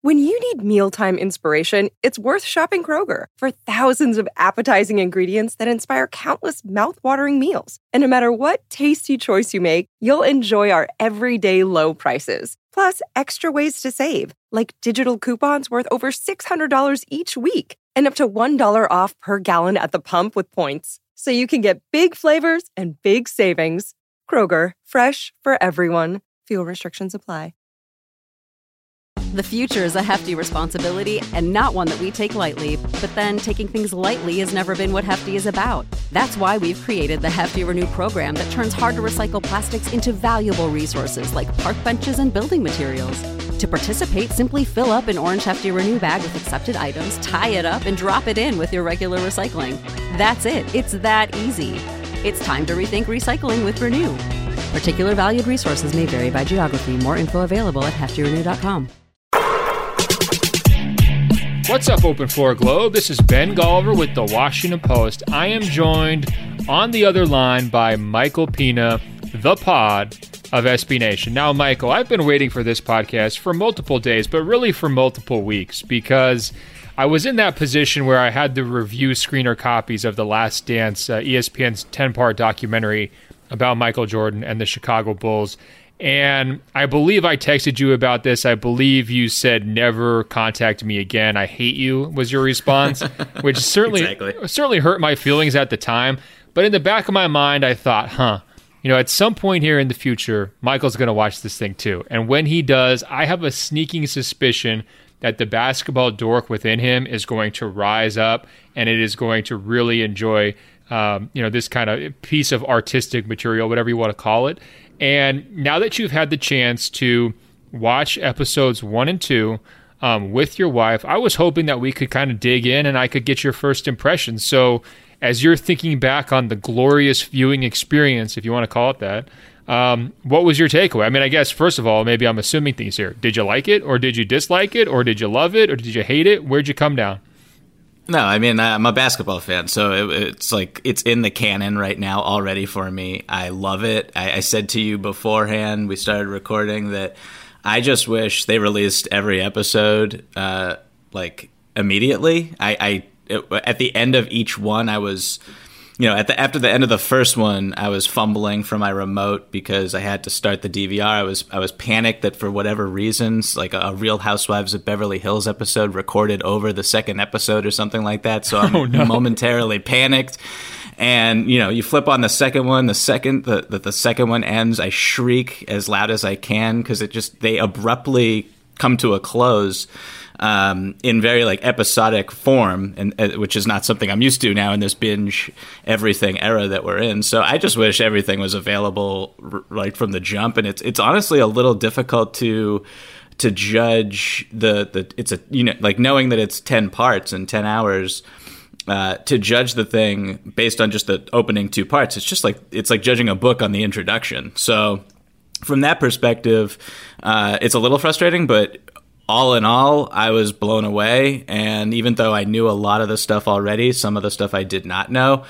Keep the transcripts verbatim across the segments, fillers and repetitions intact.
When you need mealtime inspiration, it's worth shopping Kroger for thousands of appetizing ingredients that inspire countless mouthwatering meals. And no matter what tasty choice you make, you'll enjoy our everyday low prices. Plus, extra ways to save, like digital coupons worth over six hundred dollars each week and up to one dollar off per gallon at the pump with points. So you can get big flavors and big savings. Kroger, fresh for everyone. Fuel restrictions apply. The future is a hefty responsibility and not one that we take lightly. But then taking things lightly has never been what Hefty is about. That's why we've created the Hefty Renew program that turns hard-to-recycle plastics into valuable resources like park benches and building materials. To participate, simply fill up an orange Hefty Renew bag with accepted items, tie it up, and drop it in with your regular recycling. That's it. It's that easy. It's time to rethink recycling with Renew. Particular valued resources may vary by geography. More info available at hefty renew dot com. What's up, Open Floor Globe? This is Ben Golliver with The Washington Post. I am joined on the other line by Michael Pina, the pod of S B Nation. Now, Michael, I've been waiting for this podcast for multiple days, but really for multiple weeks, because I was in that position where I had to review screener copies of The Last Dance, uh, E S P N's ten-part documentary about Michael Jordan and the Chicago Bulls. And I believe I texted you about this. I believe you said, never contact me again. I hate you, was your response, which certainly exactly. certainly hurt my feelings at the time. But in the back of my mind, I thought, huh, you know, at some point here in the future, Michael's going to watch this thing too. And when he does, I have a sneaking suspicion that the basketball dork within him is going to rise up and it is going to really enjoy, um, you know, this kind of piece of artistic material, whatever you want to call it. And now that you've had the chance to watch episodes one and two um, with your wife, I was hoping that we could kind of dig in and I could get your first impressions. So as you're thinking back on the glorious viewing experience, if you want to call it that, um, what was your takeaway? I mean, I guess, first of all, maybe I'm assuming things here. Did you like it, or did you dislike it, or did you love it, or did you hate it? Where'd you come down? No, I mean, I'm a basketball fan, so it, it's like it's in the canon right now already for me. I love it. I, I said to you beforehand, we started recording, that I just wish they released every episode uh, like immediately. I, I it, at the end of each one, I was, you know, at the after the end of the first one, I was fumbling for my remote because I had to start the D V R. I was I was panicked that for whatever reasons, like a, a Real Housewives of Beverly Hills episode recorded over the second episode or something like that. So I'm oh, no. momentarily panicked. And, you know, you flip on the second one, the second that the, the second one ends, I shriek as loud as I can because it just, they abruptly come to a close. Um, in very like episodic form, and uh, which is not something I'm used to now in this binge everything era that we're in. So I just wish everything was available r- right from the jump. And it's it's honestly a little difficult to to judge the the it's a you know like knowing that it's ten parts and ten hours. Uh, to judge the thing based on just the opening two parts, it's just like it's like judging a book on the introduction. So from that perspective, uh, it's a little frustrating, but all in all, I was blown away. And even though I knew a lot of the stuff already, some of the stuff I did not know.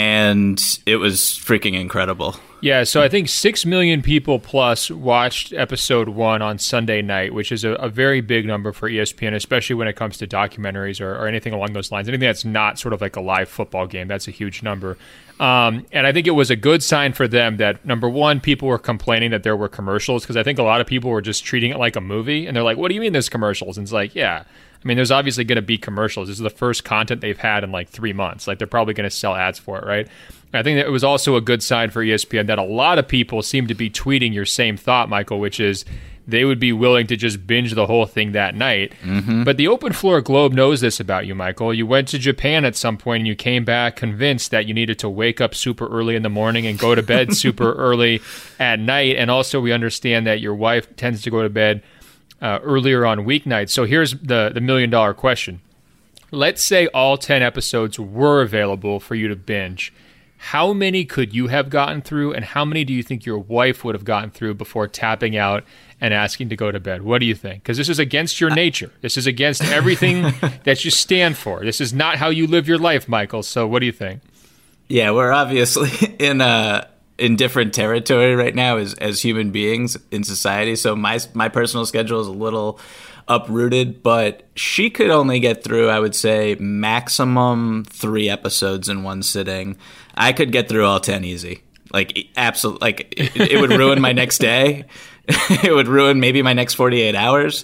And it was freaking incredible. Yeah, so I think six million people plus watched episode one on Sunday night, which is a, a very big number for E S P N, especially when it comes to documentaries or, or anything along those lines. Anything that's not sort of like a live football game, that's a huge number. Um, and I think it was a good sign for them that, number one, people were complaining that there were commercials, because I think a lot of people were just treating it like a movie. And they're like, what do you mean there's commercials? And it's like, yeah. I mean, there's obviously going to be commercials. This is the first content they've had in like three months. Like, they're probably going to sell ads for it, right? I think that it was also a good sign for E S P N that a lot of people seem to be tweeting your same thought, Michael, which is they would be willing to just binge the whole thing that night. Mm-hmm. But the Open Floor Globe knows this about you, Michael. You went to Japan at some point and you came back convinced that you needed to wake up super early in the morning and go to bed super early at night. And also, we understand that your wife tends to go to bed Uh, earlier on weeknights. So here's the, the million dollar question. Let's say all ten episodes were available for you to binge. How many could you have gotten through, and how many do you think your wife would have gotten through before tapping out and asking to go to bed? What do you think? Because this is against your nature. This is against everything that you stand for. This is not how you live your life, Michael. So what do you think? Yeah, we're obviously in a in different territory right now as as human beings in society. So my my personal schedule is a little uprooted, but she could only get through, I would say, maximum three episodes in one sitting. I could get through all ten easy. Like, absolutely. Like, it, it would ruin my next day. It would ruin maybe my next forty-eight hours,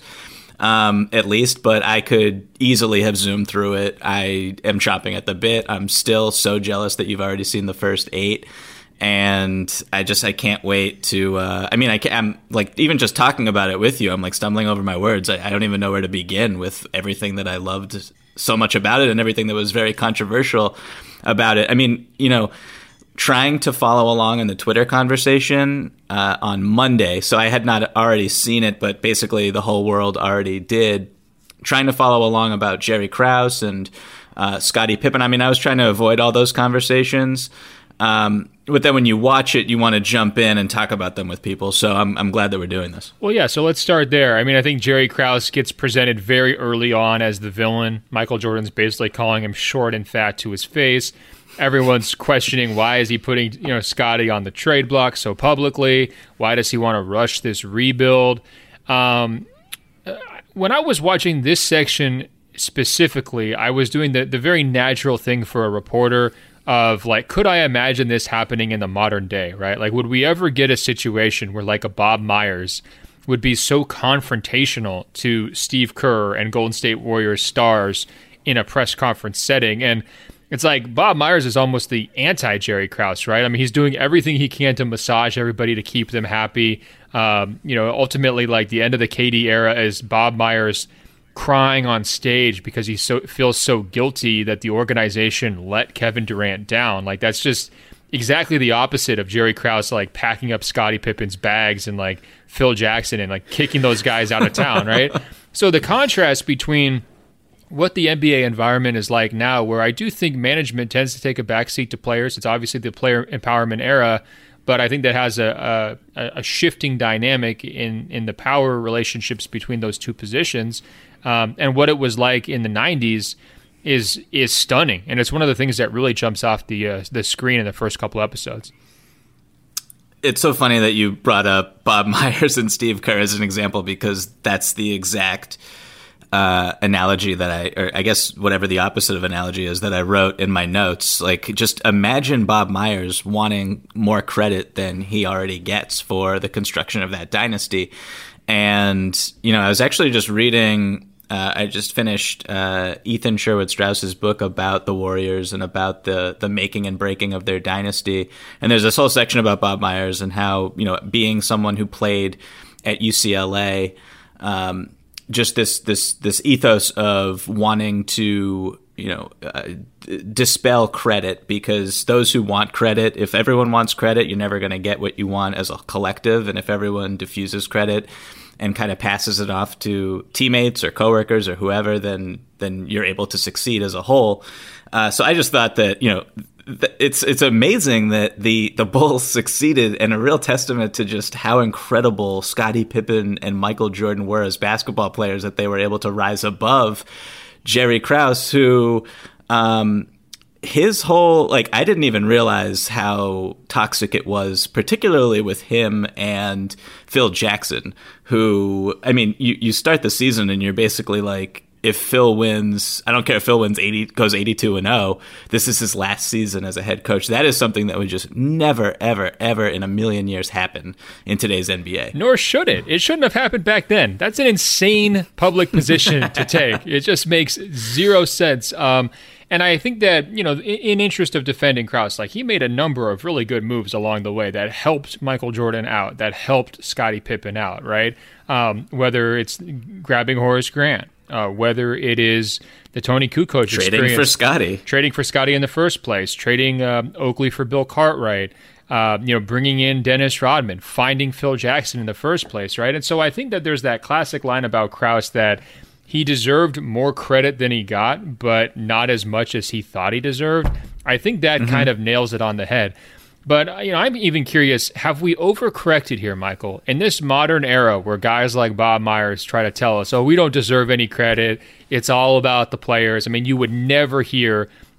um, at least. But I could easily have zoomed through it. I am chomping at the bit. I'm still so jealous that you've already seen the first eight. And I just, I can't wait to, uh, I mean, I can't, I'm like, even just talking about it with you, I'm like stumbling over my words. I, I don't even know where to begin with everything that I loved so much about it and everything that was very controversial about it. I mean, you know, trying to follow along in the Twitter conversation uh, on Monday. So I had not already seen it, but basically the whole world already did. Trying to follow along about Jerry Krause and uh, Scottie Pippen. I mean, I was trying to avoid all those conversations. Um, but then when you watch it, you want to jump in and talk about them with people. So I'm I'm glad that we're doing this. Well, yeah, so let's start there. I mean, I think Jerry Krause gets presented very early on as the villain. Michael Jordan's basically calling him short and fat to his face. Everyone's questioning, why is he putting, you know, Scottie on the trade block so publicly? Why does he want to rush this rebuild? Um, when I was watching this section specifically, I was doing the, the very natural thing for a reporter of, like, could I imagine this happening in the modern day, right? Like, would we ever get a situation where, like, a Bob Myers would be so confrontational to Steve Kerr and Golden State Warriors stars in a press conference setting? And it's like Bob Myers is almost the anti-Jerry Krause, right? I mean, he's doing everything he can to massage everybody to keep them happy. Um, you know, ultimately, like, the end of the K D era is Bob Myers crying on stage because he so feels so guilty that the organization let Kevin Durant down. Like, that's just exactly the opposite of Jerry Krause, like, packing up Scottie Pippen's bags and, like, Phil Jackson and, like, kicking those guys out of town, right? So the contrast between what the N B A environment is like now, where I do think management tends to take a backseat to players. It's obviously the player empowerment era, but I think that has a, a, a shifting dynamic in, in the power relationships between those two positions. Um, and what it was like in the nineties is is stunning, and it's one of the things that really jumps off the uh, the screen in the first couple episodes. It's so funny that you brought up Bob Myers and Steve Kerr as an example, because that's the exact uh, analogy that I, or I guess whatever the opposite of analogy is, that I wrote in my notes. Like, just imagine Bob Myers wanting more credit than he already gets for the construction of that dynasty. And, you know, I was actually just reading, uh, I just finished uh, Ethan Sherwood Strauss's book about the Warriors and about the, the making and breaking of their dynasty. And there's this whole section about Bob Myers and how, you know, being someone who played at U C L A, um, just this, this, this ethos of wanting to, you know, uh, dispel credit, because those who want credit, if everyone wants credit, you're never going to get what you want as a collective. And if everyone diffuses credit and kind of passes it off to teammates or coworkers or whoever, then then you're able to succeed as a whole. Uh, so I just thought that, you know, th- it's it's amazing that the the Bulls succeeded, and a real testament to just how incredible Scottie Pippen and Michael Jordan were as basketball players, that they were able to rise above Jerry Krause, who um, his whole, like, I didn't even realize how toxic it was, particularly with him and Phil Jackson, who, I mean, you, you start the season and you're basically like, if Phil wins, I don't care if Phil wins eighty, goes eighty-two and oh, this is his last season as a head coach. That is something that would just never, ever, ever in a million years happen in today's N B A. Nor should it. It shouldn't have happened back then. That's an insane public position to take. It just makes zero sense. Um, and I think that, you know, in, in interest of defending Krause, like, he made a number of really good moves along the way that helped Michael Jordan out, that helped Scottie Pippen out, right? Um, whether it's grabbing Horace Grant, Uh, whether it is the Tony Kukoc trading experience, for Scottie, trading for Scottie in the first place, trading uh, Oakley for Bill Cartwright, uh, you know, bringing in Dennis Rodman, finding Phil Jackson in the first place, right? And so I think that there's that classic line about Krause that he deserved more credit than he got, but not as much as he thought he deserved. I think that mm-hmm. kind of nails it on the head. But, you know, I'm even curious, have we overcorrected here, Michael? In this modern era where guys like Bob Myers try to tell us, oh, we don't deserve any credit, it's all about the players. I mean, you would never hear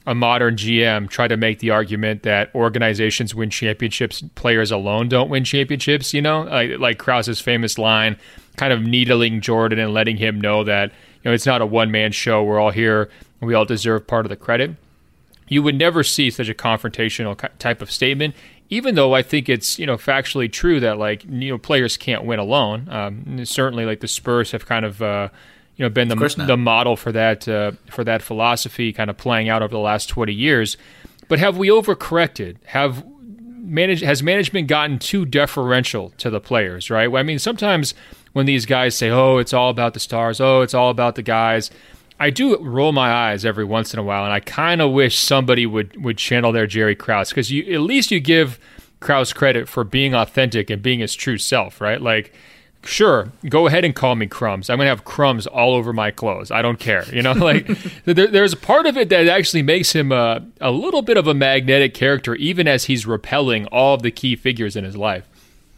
a modern G M try to make the argument that organizations win championships, players alone don't win championships, you know, like, like Krause's famous line, kind of needling Jordan and letting him know that, you know, it's not a one-man show. We're all here and we all deserve part of the credit. You would never see such a confrontational type of statement, even though I think it's, you know, factually true that, like, you know, players can't win alone. Um, certainly, like, the Spurs have kind of, uh, you know, been the the model for that uh, for that philosophy, kind of playing out over the last twenty years. But have we overcorrected? Have manage has management gotten too deferential to the players? Right? I mean, sometimes when these guys say, "Oh, it's all about the stars," "Oh, it's all about the guys," I do roll my eyes every once in a while, and I kind of wish somebody would, would channel their Jerry Krause, because you at least you give Krause credit for being authentic and being his true self, right? Like, sure, go ahead and call me crumbs. I'm going to have crumbs all over my clothes. I don't care. You know, like there, there's a part of it that actually makes him a, a little bit of a magnetic character, even as he's repelling all of the key figures in his life.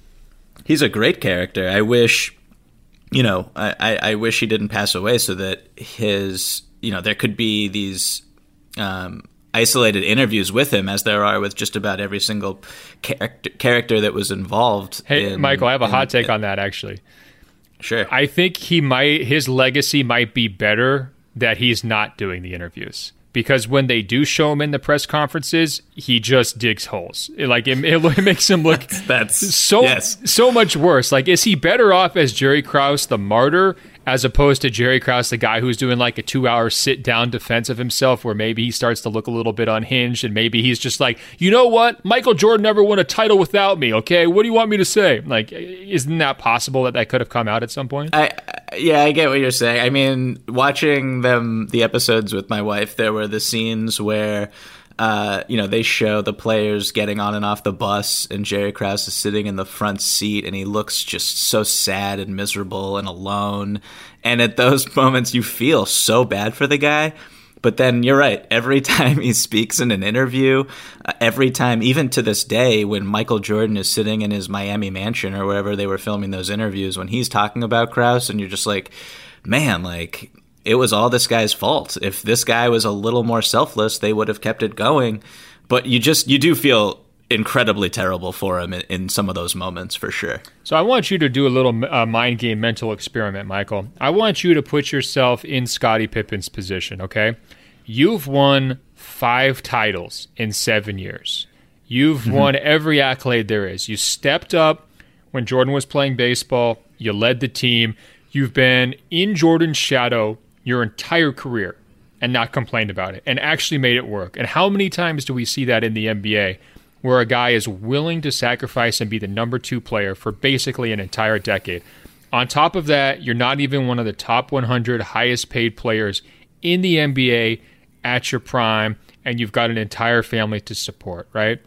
He's a great character. I wish... You know, I, I wish he didn't pass away so that his, you know, there could be these um, isolated interviews with him, as there are with just about every single character, character that was involved. Hey, in, Michael, I have a in, hot take in, on that, actually. Sure. I think he might, his legacy might be better that he's not doing the interviews. Because when they do show him in the press conferences, he just digs holes. It, like it, it makes him look that's, that's so yes. so much worse. Like, is he better off as Jerry Krause, the martyr, as opposed to Jerry Krause, the guy who's doing like a two-hour sit-down defense of himself, where maybe he starts to look a little bit unhinged, and maybe he's just like, you know what, Michael Jordan never won a title without me. Okay, what do you want me to say? Like, isn't that possible that that could have come out at some point? I yeah, I get what you're saying. I mean, watching them the episodes with my wife, there were the scenes where. Uh, you know, they show the players getting on and off the bus, and Jerry Krause is sitting in the front seat, and he looks just so sad and miserable and alone. And at those moments, you feel so bad for the guy. But then you're right. Every time he speaks in an interview, uh, every time, even to this day, when Michael Jordan is sitting in his Miami mansion or wherever they were filming those interviews, when he's talking about Krause, and you're just like, man, like... it was all this guy's fault. If this guy was a little more selfless, they would have kept it going. But you just, you do feel incredibly terrible for him in, in some of those moments, for sure. So I want you to do a little uh, mind game mental experiment, Michael. I want you to put yourself in Scottie Pippen's position, okay? You've won five titles in seven years. You've mm-hmm. won every accolade there is. You stepped up when Jordan was playing baseball. You led the team. You've been in Jordan's shadow your entire career and not complained about it and actually made it work. And how many times do we see that in the N B A, where a guy is willing to sacrifice and be the number two player for basically an entire decade? On top of that, you're not even one of the top one hundred highest paid players in the N B A at your prime, and you've got an entire family to support, right?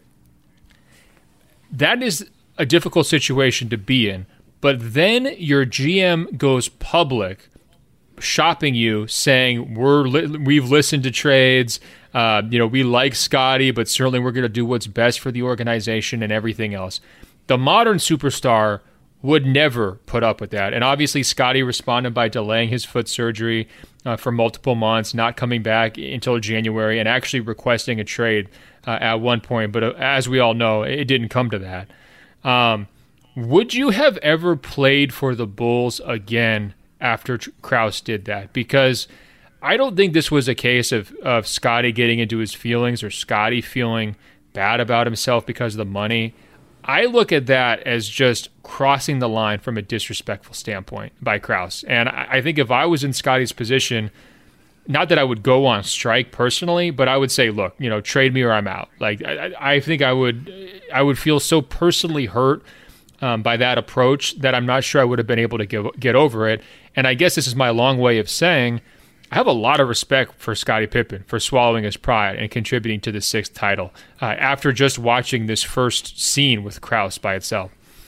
That is a difficult situation to be in. But then your G M goes public, shopping you, saying we're li- we've listened to trades. Uh, you know, we like Scottie, but certainly we're going to do what's best for the organization and everything else. The modern superstar would never put up with that. And obviously, Scottie responded by delaying his foot surgery uh, for multiple months, not coming back until January, and actually requesting a trade uh, at one point. But uh, as we all know, it didn't come to that. Um, Would you have ever played for the Bulls again after Krause did that? Because I don't think this was a case of, of Scottie getting into his feelings or Scottie feeling bad about himself because of the money. I look at that as just crossing the line from a disrespectful standpoint by Krause. And I, I think if I was in Scottie's position, not that I would go on strike personally, but I would say, look, you know, trade me or I'm out. Like, I, I think I would, I would feel so personally hurt Um, by that approach that I'm not sure I would have been able to get, get over it. And I guess this is my long way of saying I have a lot of respect for Scottie Pippen for swallowing his pride and contributing to the sixth title uh, after just watching this first scene with Krause by itself.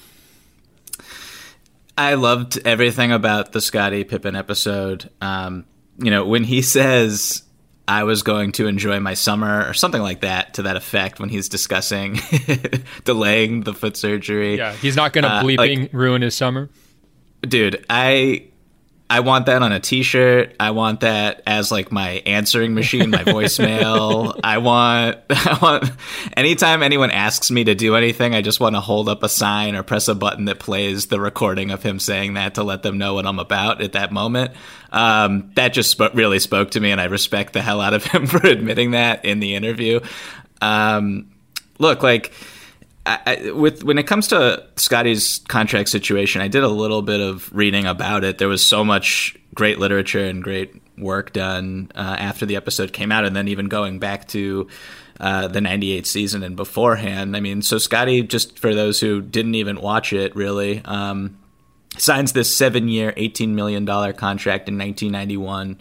I loved everything about the Scottie Pippen episode. Um, you know, when he says, I was going to enjoy my summer, or something like that, to that effect, when he's discussing delaying the foot surgery. Yeah, he's not going to uh, bleeping like, ruin his summer. Dude, I I want that on a t-shirt. I want that as like my answering machine, my voicemail. I want, I want, anytime anyone asks me to do anything, I just want to hold up a sign or press a button that plays the recording of him saying that to let them know what I'm about at that moment. Um, that just sp- really spoke to me, and I respect the hell out of him for admitting that in the interview. Um, look, like, I, I, with when it comes to Scotty's contract situation, I did a little bit of reading about it. There was so much great literature and great work done uh, after the episode came out, and then even going back to uh, the ninety-eight season and beforehand. I mean, so Scotty, just for those who didn't even watch it, really, um, signs this seven-year, eighteen million dollars contract in nineteen ninety-one,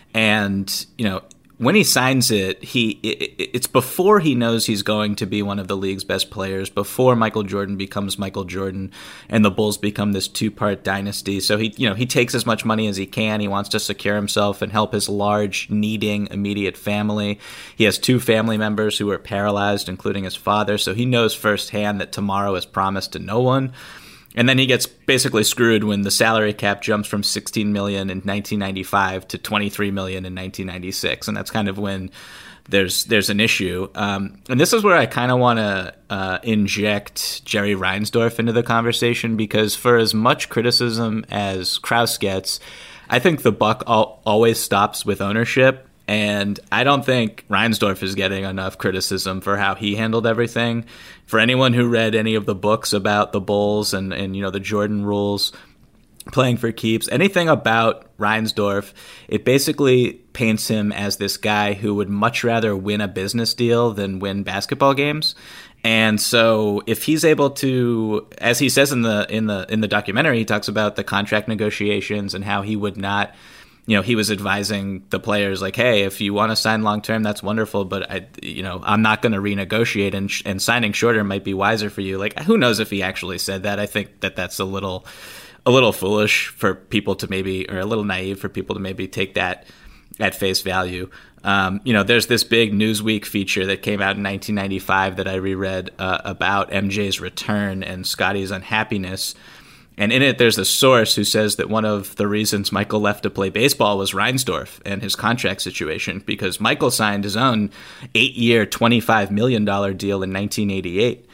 and you know. When he signs it, he it, it's before he knows he's going to be one of the league's best players, before Michael Jordan becomes Michael Jordan and the Bulls become this two-part dynasty. So he, you know, he takes as much money as he can. He wants to secure himself and help his large, needing, immediate family. He has two family members who are paralyzed, including his father. So he knows firsthand that tomorrow is promised to no one. And then he gets basically screwed when the salary cap jumps from sixteen million dollars in nineteen ninety-five to twenty-three million dollars in nineteen ninety-six, and that's kind of when there's there's an issue. Um, and this is where I kind of want to uh, inject Jerry Reinsdorf into the conversation, because for as much criticism as Krause gets, I think the buck al- always stops with ownership. And I don't think Reinsdorf is getting enough criticism for how he handled everything. For anyone who read any of the books about the Bulls and, and you know, the Jordan rules, playing for keeps, anything about Reinsdorf, it basically paints him as this guy who would much rather win a business deal than win basketball games. And so if he's able to, as he says in the in the in the documentary, he talks about the contract negotiations and how he would not, you know, he was advising the players like, hey, if you want to sign long term, that's wonderful, but I, you know, I'm not going to renegotiate, and and signing shorter might be wiser for you. Like, who knows if he actually said that? I think that that's a little, a little foolish for people to maybe, or a little naive for people to maybe take that at face value. Um, you know, there's this big Newsweek feature that came out in nineteen ninety-five that I reread uh, about M J's return and Scotty's unhappiness. And in it, there's a source who says that one of the reasons Michael left to play baseball was Reinsdorf and his contract situation, because Michael signed his own eight-year, twenty-five million dollars deal in nineteen eighty-eight.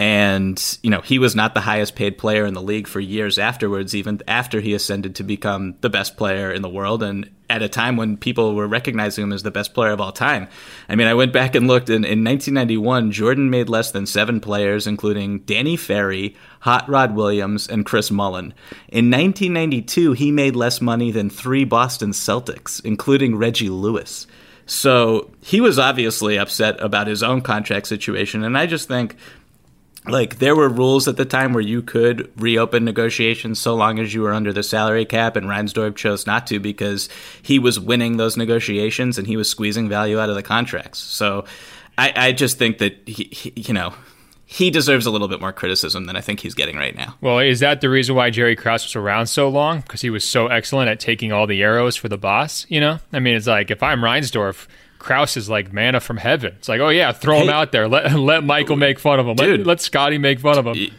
And, you know, he was not the highest paid player in the league for years afterwards, even after he ascended to become the best player in the world, and at a time when people were recognizing him as the best player of all time. I mean, I went back and looked, and in nineteen ninety-one, Jordan made less than seven players, including Danny Ferry, Hot Rod Williams, and Chris Mullin. In nineteen ninety-two, he made less money than three Boston Celtics, including Reggie Lewis. So he was obviously upset about his own contract situation, and I just think, like, there were rules at the time where you could reopen negotiations so long as you were under the salary cap, and Reinsdorf chose not to because he was winning those negotiations and he was squeezing value out of the contracts. So I, I just think that, he, he, you know, he deserves a little bit more criticism than I think he's getting right now. Well, is that the reason why Jerry Krause was around so long? Because he was so excellent at taking all the arrows for the boss, you know? I mean, it's like, if I'm Reinsdorf, Krause is like manna from heaven. It's like, oh yeah, throw hey, him out there. Let let Michael make fun of him. Dude, let, let Scotty make fun of him.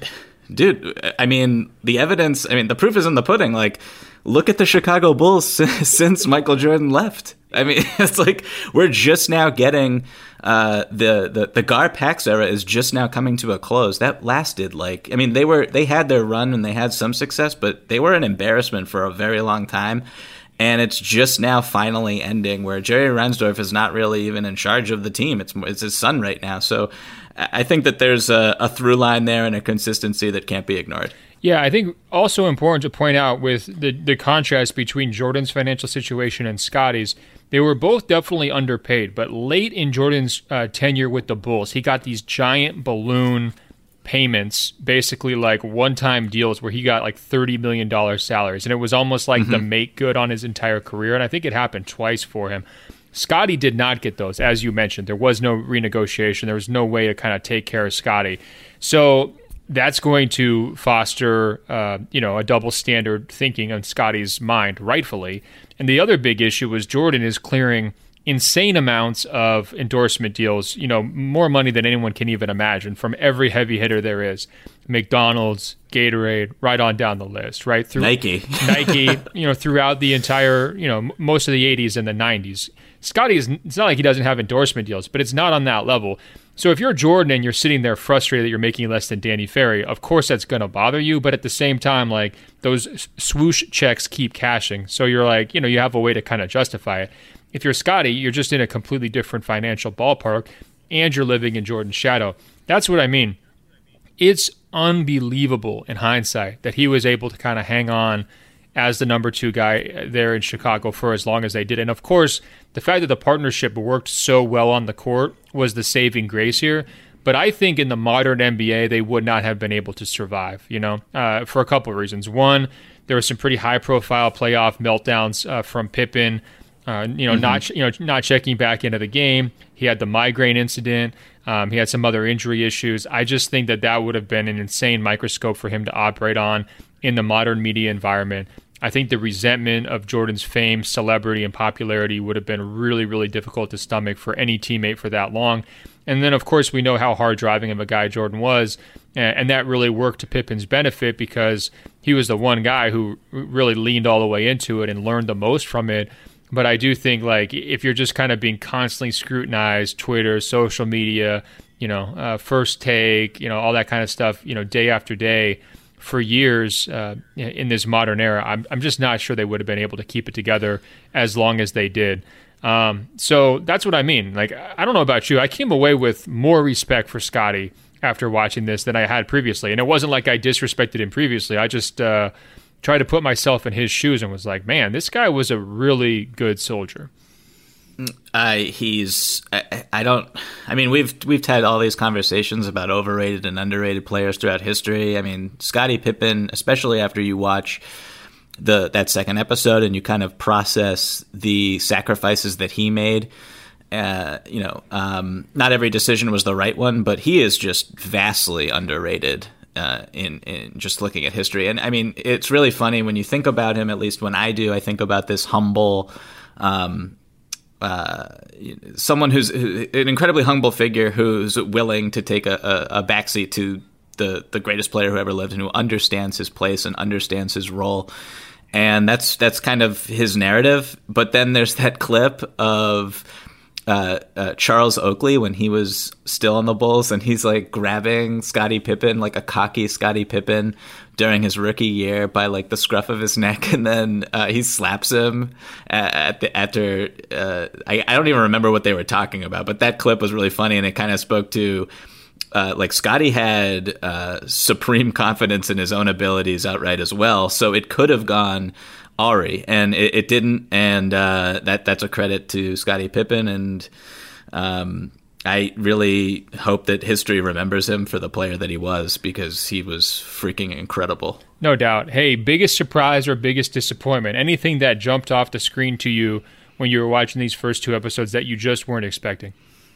Dude, I mean, the evidence, I mean, the proof is in the pudding. Like, look at the Chicago Bulls since Michael Jordan left. I mean, it's like we're just now getting uh, the, the the Gar Pax era is just now coming to a close. That lasted like, I mean, they were they had their run and they had some success, but they were an embarrassment for a very long time. And it's just now finally ending, where Jerry Reinsdorf is not really even in charge of the team. It's it's his son right now. So I think that there's a, a through line there and a consistency that can't be ignored. Yeah, I think also important to point out with the, the contrast between Jordan's financial situation and Scotty's, they were both definitely underpaid. But late in Jordan's uh, tenure with the Bulls, he got these giant balloon payments, basically like one-time deals where he got like thirty million dollars salaries, and it was almost like mm-hmm. the make good on his entire career, and I think it happened twice for him. Scotty did not get those, as you mentioned. There was no renegotiation. There was no way to kind of take care of Scotty. So that's going to foster uh, you know, a double standard thinking on Scotty's mind, rightfully. And the other big issue was Jordan is clearing insane amounts of endorsement deals, you know, more money than anyone can even imagine from every heavy hitter there is. McDonald's, Gatorade, right on down the list, right? Through Nike. Nike, you know, throughout the entire, you know, most of the eighties and the nineties. Scotty, is, it's not like he doesn't have endorsement deals, but it's not on that level. So if you're Jordan and you're sitting there frustrated that you're making less than Danny Ferry, of course that's going to bother you. But at the same time, like, those swoosh checks keep cashing. So you're like, you know, you have a way to kind of justify it. If you're Scotty, you're just in a completely different financial ballpark and you're living in Jordan's shadow. That's what I mean. It's unbelievable in hindsight that he was able to kind of hang on as the number two guy there in Chicago for as long as they did. And of course, the fact that the partnership worked so well on the court was the saving grace here. But I think in the modern N B A, they would not have been able to survive, you know, uh, for a couple of reasons. One, there were some pretty high-profile playoff meltdowns uh, from Pippen, uh, you know, mm-hmm. not you know not checking back into the game. He had the migraine incident. Um, he had some other injury issues. I just think that that would have been an insane microscope for him to operate on in the modern media environment. I think the resentment of Jordan's fame, celebrity, and popularity would have been really, really difficult to stomach for any teammate for that long. And then, of course, we know how hard driving of a guy Jordan was, and that really worked to Pippen's benefit because he was the one guy who really leaned all the way into it and learned the most from it. But I do think, like, if you're just kind of being constantly scrutinized, Twitter, social media, you know, uh, First Take, you know, all that kind of stuff, you know, day after day, for years uh, in this modern era, I'm I'm just not sure they would have been able to keep it together as long as they did. Um, so that's what I mean. Like, I don't know about you. I came away with more respect for Scotty after watching this than I had previously. And it wasn't like I disrespected him previously. I just uh, tried to put myself in his shoes and was like, man, this guy was a really good soldier. Uh, he's, I, I don't, I mean, we've, we've had all these conversations about overrated and underrated players throughout history. I mean, Scottie Pippen, especially after you watch the, that second episode and you kind of process the sacrifices that he made, uh, you know, um, not every decision was the right one, but he is just vastly underrated. Uh, in, in just looking at history. And I mean, it's really funny when you think about him, at least when I do, I think about this humble, um, Uh, someone who's who, an incredibly humble figure who's willing to take a, a, a backseat to the, the greatest player who ever lived and who understands his place and understands his role. And that's that's kind of his narrative. But then there's that clip of uh, uh, Charles Oakley when he was still on the Bulls, and he's like grabbing Scottie Pippen, like a cocky Scottie Pippen, during his rookie year by like the scruff of his neck, and then uh, he slaps him at the, after. Uh, I, I don't even remember what they were talking about, but that clip was really funny, and it kind of spoke to uh, like Scottie had uh, supreme confidence in his own abilities outright as well, so it could have gone Ari, and it, it didn't, and uh, that that's a credit to Scottie Pippen, and um, I really hope that history remembers him for the player that he was, because he was freaking incredible. No doubt. Hey, biggest surprise or biggest disappointment? Anything that jumped off the screen to you when you were watching these first two episodes that you just weren't expecting?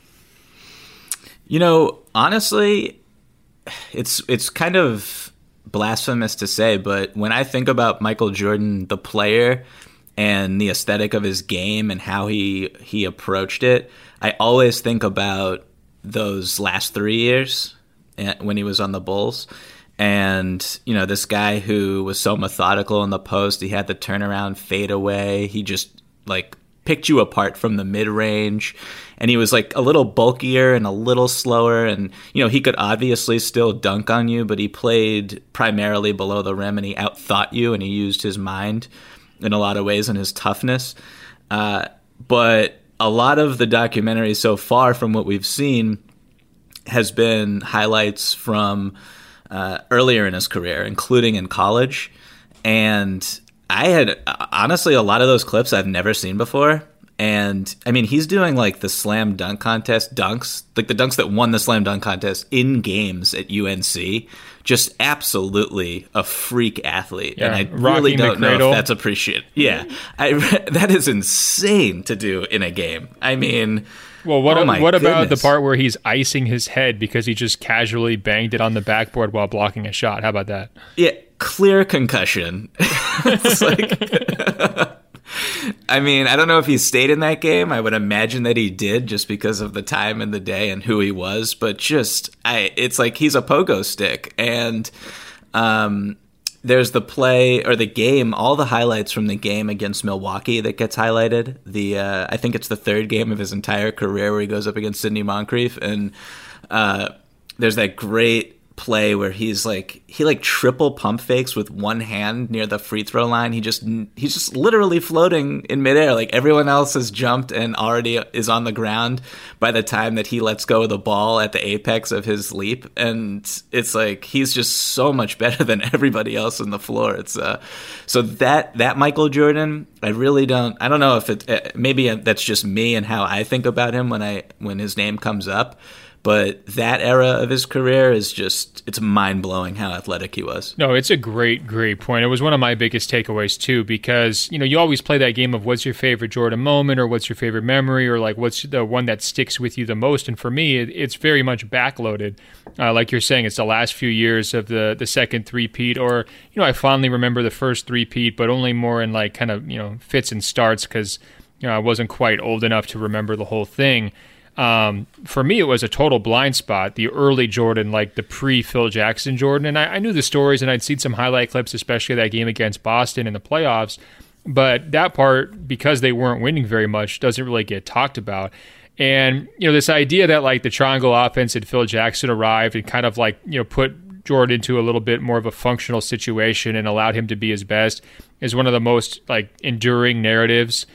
You know, honestly, it's it's kind of blasphemous to say, but when I think about Michael Jordan, the player, and the aesthetic of his game and how he he approached it, I always think about those last three years when he was on the Bulls. And, you know, this guy who was so methodical in the post, he had the turnaround fade away. He just, like, picked you apart from the mid-range. And he was, like, a little bulkier and a little slower. And, you know, he could obviously still dunk on you, but he played primarily below the rim, and he outthought you, and he used his mind in a lot of ways and his toughness. Uh, but a lot of the documentary so far from what we've seen has been highlights from uh, earlier in his career, including in college. And I had, honestly, a lot of those clips I've never seen before. And, I mean, he's doing, like, the slam dunk contest dunks, like the dunks that won the slam dunk contest in games at U N C. Just absolutely a freak athlete. Yeah, and I really don't know if that's appreciated. Yeah, I, that is insane to do in a game. I mean... Well, what, oh what goodness. about the part where he's icing his head because he just casually banged it on the backboard while blocking a shot? How about that? Yeah, clear concussion. It's like... I mean, I don't know if he stayed in that game. I would imagine that he did just because of the time and the day and who he was. But just, I, it's like he's a pogo stick. And um, there's the play or the game, all the highlights from the game against Milwaukee that gets highlighted. The uh, I think it's the third game of his entire career where he goes up against Sidney Moncrief. And uh, there's that great play where he's like he like triple pump fakes with one hand near the free throw line. He just he's just literally floating in midair. Like everyone else has jumped and already is on the ground by the time that he lets go of the ball at the apex of his leap. And it's like he's just so much better than everybody else on the floor. It's uh so that that Michael Jordan, I really don't I don't know if it maybe that's just me and how I think about him when I when his name comes up. But that era of his career is just, it's mind-blowing how athletic he was. No, it's a great, great point. It was one of my biggest takeaways, too, because, you know, you always play that game of what's your favorite Jordan moment or what's your favorite memory or, like, what's the one that sticks with you the most. And for me, it, it's very much backloaded. Uh, like you're saying, it's the last few years of the, the second three-peat. Or, you know, I fondly remember the first three-peat, but only more in, like, kind of, you know, fits and starts because, you know, I wasn't quite old enough to remember the whole thing. Um, for me, it was a total blind spot, the early Jordan, like the pre-Phil Jackson Jordan. And I, I knew the stories and I'd seen some highlight clips, especially that game against Boston in the playoffs. But that part, because they weren't winning very much, doesn't really get talked about. And, you know, this idea that like the triangle offense and Phil Jackson arrived and kind of like, you know, put Jordan into a little bit more of a functional situation and allowed him to be his best is one of the most like enduring narratives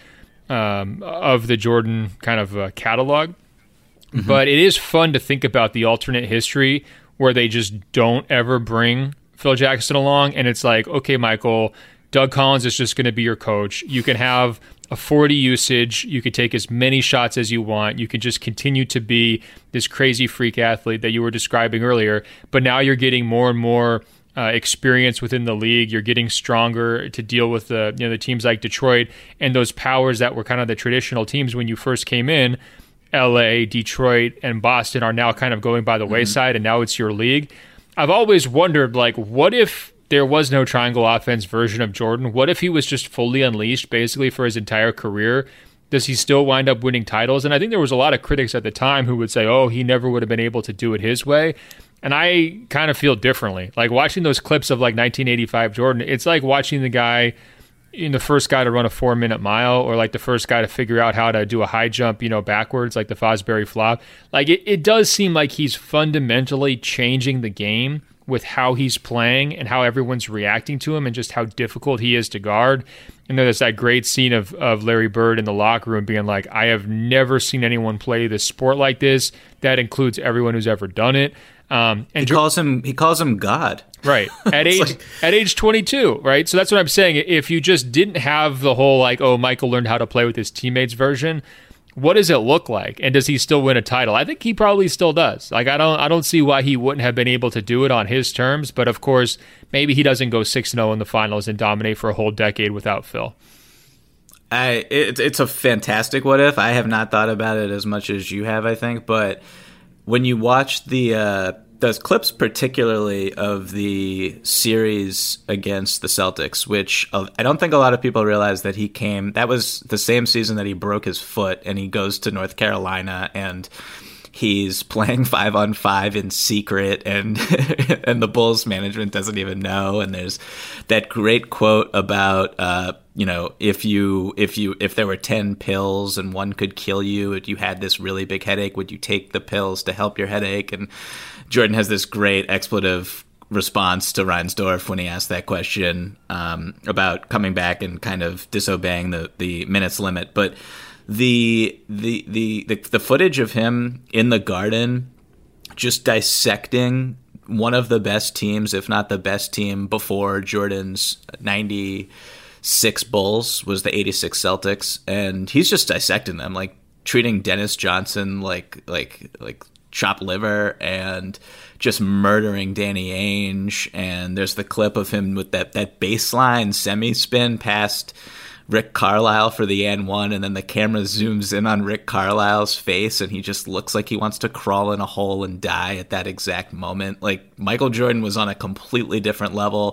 um, of the Jordan kind of uh, catalog. Mm-hmm. But it is fun to think about the alternate history where they just don't ever bring Phil Jackson along. And it's like, okay, Michael, Doug Collins is just going to be your coach. You can have a forty usage. You can take as many shots as you want. You can just continue to be this crazy freak athlete that you were describing earlier. But now you're getting more and more uh, experience within the league. You're getting stronger to deal with the, you know, the teams like Detroit and those powers that were kind of the traditional teams when you first came in. L A, Detroit, and Boston are now kind of going by the mm-hmm. wayside, and now it's your league. I've always wondered, like, what if there was no triangle offense version of Jordan? What if he was just fully unleashed, basically, for his entire career? Does he still wind up winning titles? And I think there was a lot of critics at the time who would say, oh, he never would have been able to do it his way. And I kind of feel differently. Like, watching those clips of, like, nineteen eighty-five Jordan, it's like watching the guy... in the first guy to run a four-minute mile or like the first guy to figure out how to do a high jump, you know, backwards, like the Fosbury flop. Like it, it does seem like he's fundamentally changing the game with how he's playing and how everyone's reacting to him and just how difficult he is to guard. And there's that great scene of, of Larry Bird in the locker room being like, I have never seen anyone play this sport like this. That includes everyone who's ever done it. Um, and he calls him he calls him God. Right. At age like... at age twenty-two, right? So that's what I'm saying. If you just didn't have the whole like, oh, Michael learned how to play with his teammates version, what does it look like? And does he still win a title? I think he probably still does. Like I don't I don't see why he wouldn't have been able to do it on his terms, but of course, maybe he doesn't go six and oh in the finals and dominate for a whole decade without Phil. I it, it's a fantastic what if. I have not thought about it as much as you have, I think, but when you watch the uh, those clips, particularly of the series against the Celtics, which uh, I don't think a lot of people realize that he came. That was the same season that he broke his foot, and he goes to North Carolina, and he's playing five on five in secret, and and the Bulls management doesn't even know. And there's that great quote about. Uh, You know, if you if you if there were ten pills and one could kill you, if you had this really big headache, would you take the pills to help your headache? And Jordan has this great expletive response to Reinsdorf when he asked that question um, about coming back and kind of disobeying the, the minutes limit. But the, the the the the footage of him in the Garden just dissecting one of the best teams, if not the best team, before Jordan's ninety. Six Bulls was the eighty-six Celtics, and he's just dissecting them, like treating Dennis Johnson like like like chopped liver, and just murdering Danny Ainge. And there's the clip of him with that that baseline semi spin past Rick Carlisle for the and one, and then the camera zooms in on Rick Carlisle's face, and he just looks like he wants to crawl in a hole and die at that exact moment. Like Michael Jordan was on a completely different level.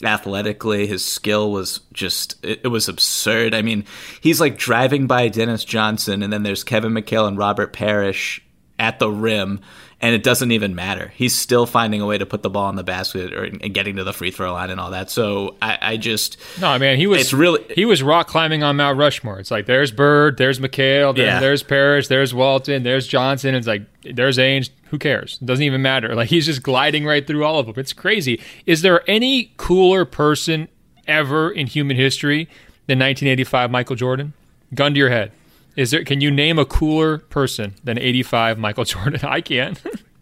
athletically. His skill was just, it, it was absurd. I mean, he's like driving by Dennis Johnson, and then there's Kevin McHale and Robert Parrish at the rim, and it doesn't even matter. He's still finding a way to put the ball in the basket or and getting to the free throw line and all that. So I, I just no man, he was it's really he was rock climbing on Mount Rushmore. It's like there's Bird, there's McHale, there, yeah. there's Parrish, there's Walton, there's Johnson. It's like there's Ainge. Who cares? It doesn't even matter. Like he's just gliding right through all of them. It's crazy. Is there any cooler person ever in human history than nineteen eighty-five Michael Jordan? Gun to your head. Is there? Can you name a cooler person than eighty-five Michael Jordan? I can.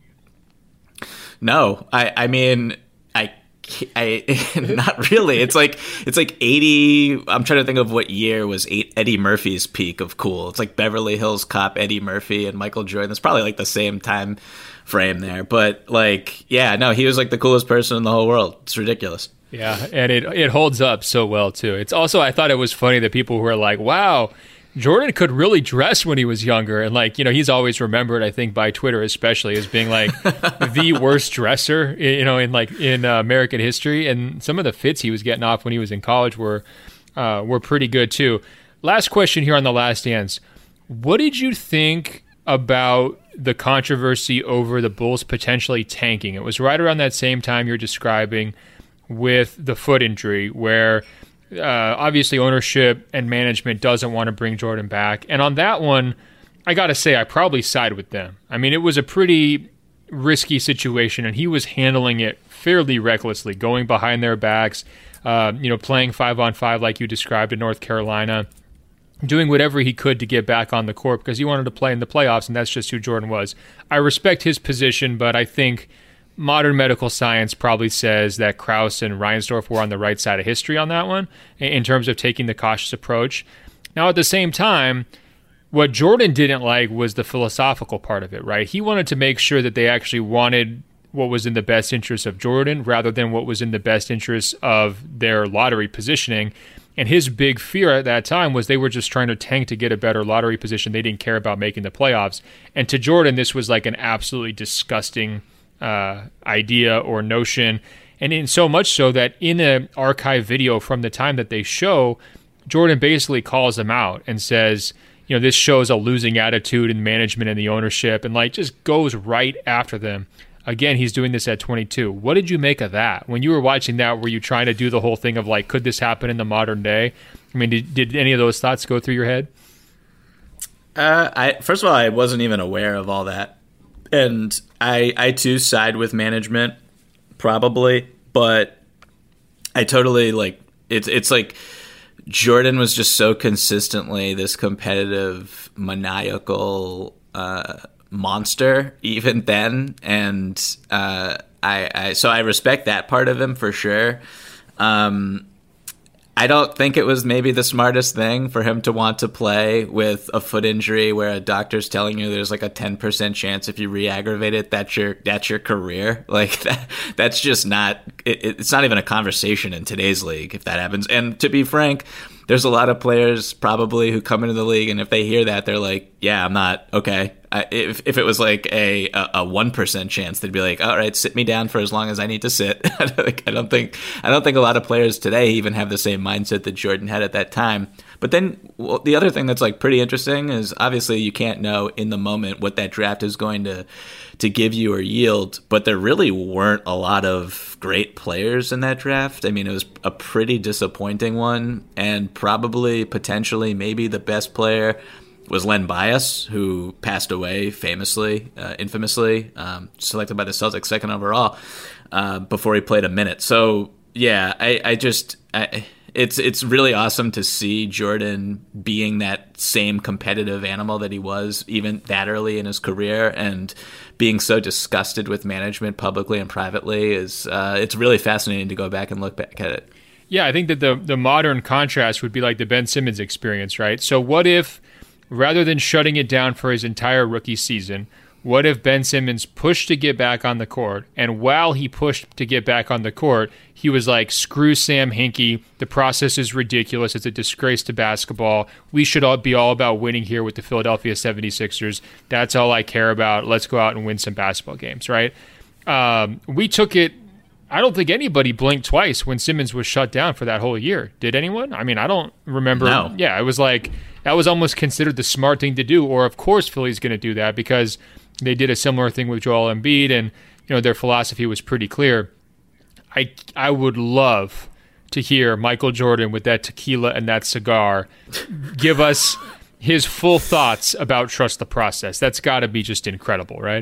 No, I, I mean, I, I, not really. It's like it's like eighty. I'm trying to think of what year was eight, Eddie Murphy's peak of cool. It's like Beverly Hills Cop, Eddie Murphy, and Michael Jordan. It's probably like the same time frame there. But like, yeah, no, he was like the coolest person in the whole world. It's ridiculous. Yeah, and it it holds up so well too. It's also, I thought it was funny that people who were like, wow, Jordan could really dress when he was younger. And like, you know, he's always remembered, I think, by Twitter especially, as being like the worst dresser, you know, in like in uh, American history. And some of the fits he was getting off when he was in college were uh, were pretty good too. Last question here on The Last Dance. What did you think about the controversy over the Bulls potentially tanking? It was right around that same time you're describing with the foot injury, where Uh, obviously ownership and management doesn't want to bring Jordan back. And on that one, I got to say, I probably side with them. I mean, it was a pretty risky situation, and he was handling it fairly recklessly, going behind their backs, uh, you know, playing five on five like you described in North Carolina, doing whatever he could to get back on the court because he wanted to play in the playoffs, and that's just who Jordan was. I respect his position, but I think modern medical science probably says that Krause and Reinsdorf were on the right side of history on that one in terms of taking the cautious approach. Now, at the same time, what Jordan didn't like was the philosophical part of it, right? He wanted to make sure that they actually wanted what was in the best interest of Jordan rather than what was in the best interest of their lottery positioning. And his big fear at that time was they were just trying to tank to get a better lottery position. They didn't care about making the playoffs. And to Jordan, this was like an absolutely disgusting Uh, idea or notion, and in so much so that in an archive video from the time that they show, Jordan basically calls them out and says, you know, this shows a losing attitude in management and the ownership, and like just goes right after them. Again, he's doing this at twenty-two. What did you make of that? When you were watching that, were you trying to do the whole thing of like, could this happen in the modern day? I mean, did, did any of those thoughts go through your head? Uh, I first of all, I wasn't even aware of all that. And I, I too side with management, probably, but I totally like it's. It's like Jordan was just so consistently this competitive, maniacal uh, monster, even then, and uh, I, I so I respect that part of him for sure. Um, I don't think it was maybe the smartest thing for him to want to play with a foot injury where a doctor's telling you there's like a ten percent chance if you re-aggravate it, that's your, that's your career. Like that, that's just not, it, it's not even a conversation in today's league if that happens. And to be frank, there's a lot of players probably who come into the league, and if they hear that, they're like, yeah, I'm not, okay. I, if if it was like a a one percent chance, they'd be like, all right, sit me down for as long as I need to sit. I don't think I don't think a lot of players today even have the same mindset that Jordan had at that time. But then well, the other thing that's like pretty interesting is obviously you can't know in the moment what that draft is going to to give you or yield. But there really weren't a lot of great players in that draft. I mean, it was a pretty disappointing one, and probably potentially maybe the best player was Len Bias, who passed away famously, uh, infamously, um, selected by the Celtics second overall uh, before he played a minute. So yeah, I, I just I, it's it's really awesome to see Jordan being that same competitive animal that he was even that early in his career, and being so disgusted with management publicly and privately is uh, it's really fascinating to go back and look back at it. Yeah, I think that the the modern contrast would be like the Ben Simmons experience, right? So what if, rather than shutting it down for his entire rookie season, what if Ben Simmons pushed to get back on the court, and while he pushed to get back on the court, he was like, screw Sam Hinkie, the process is ridiculous, it's a disgrace to basketball, we should all be all about winning here with the Philadelphia seventy-sixers, that's all I care about, let's go out and win some basketball games, right? Um, we took it I don't think anybody blinked twice when Simmons was shut down for that whole year. Did anyone? I mean, I don't remember. No. Yeah, it was like that was almost considered the smart thing to do. Or of course, Philly's going to do that because they did a similar thing with Joel Embiid, and you know their philosophy was pretty clear. I I would love to hear Michael Jordan with that tequila and that cigar give us his full thoughts about trust the process. That's got to be just incredible, right?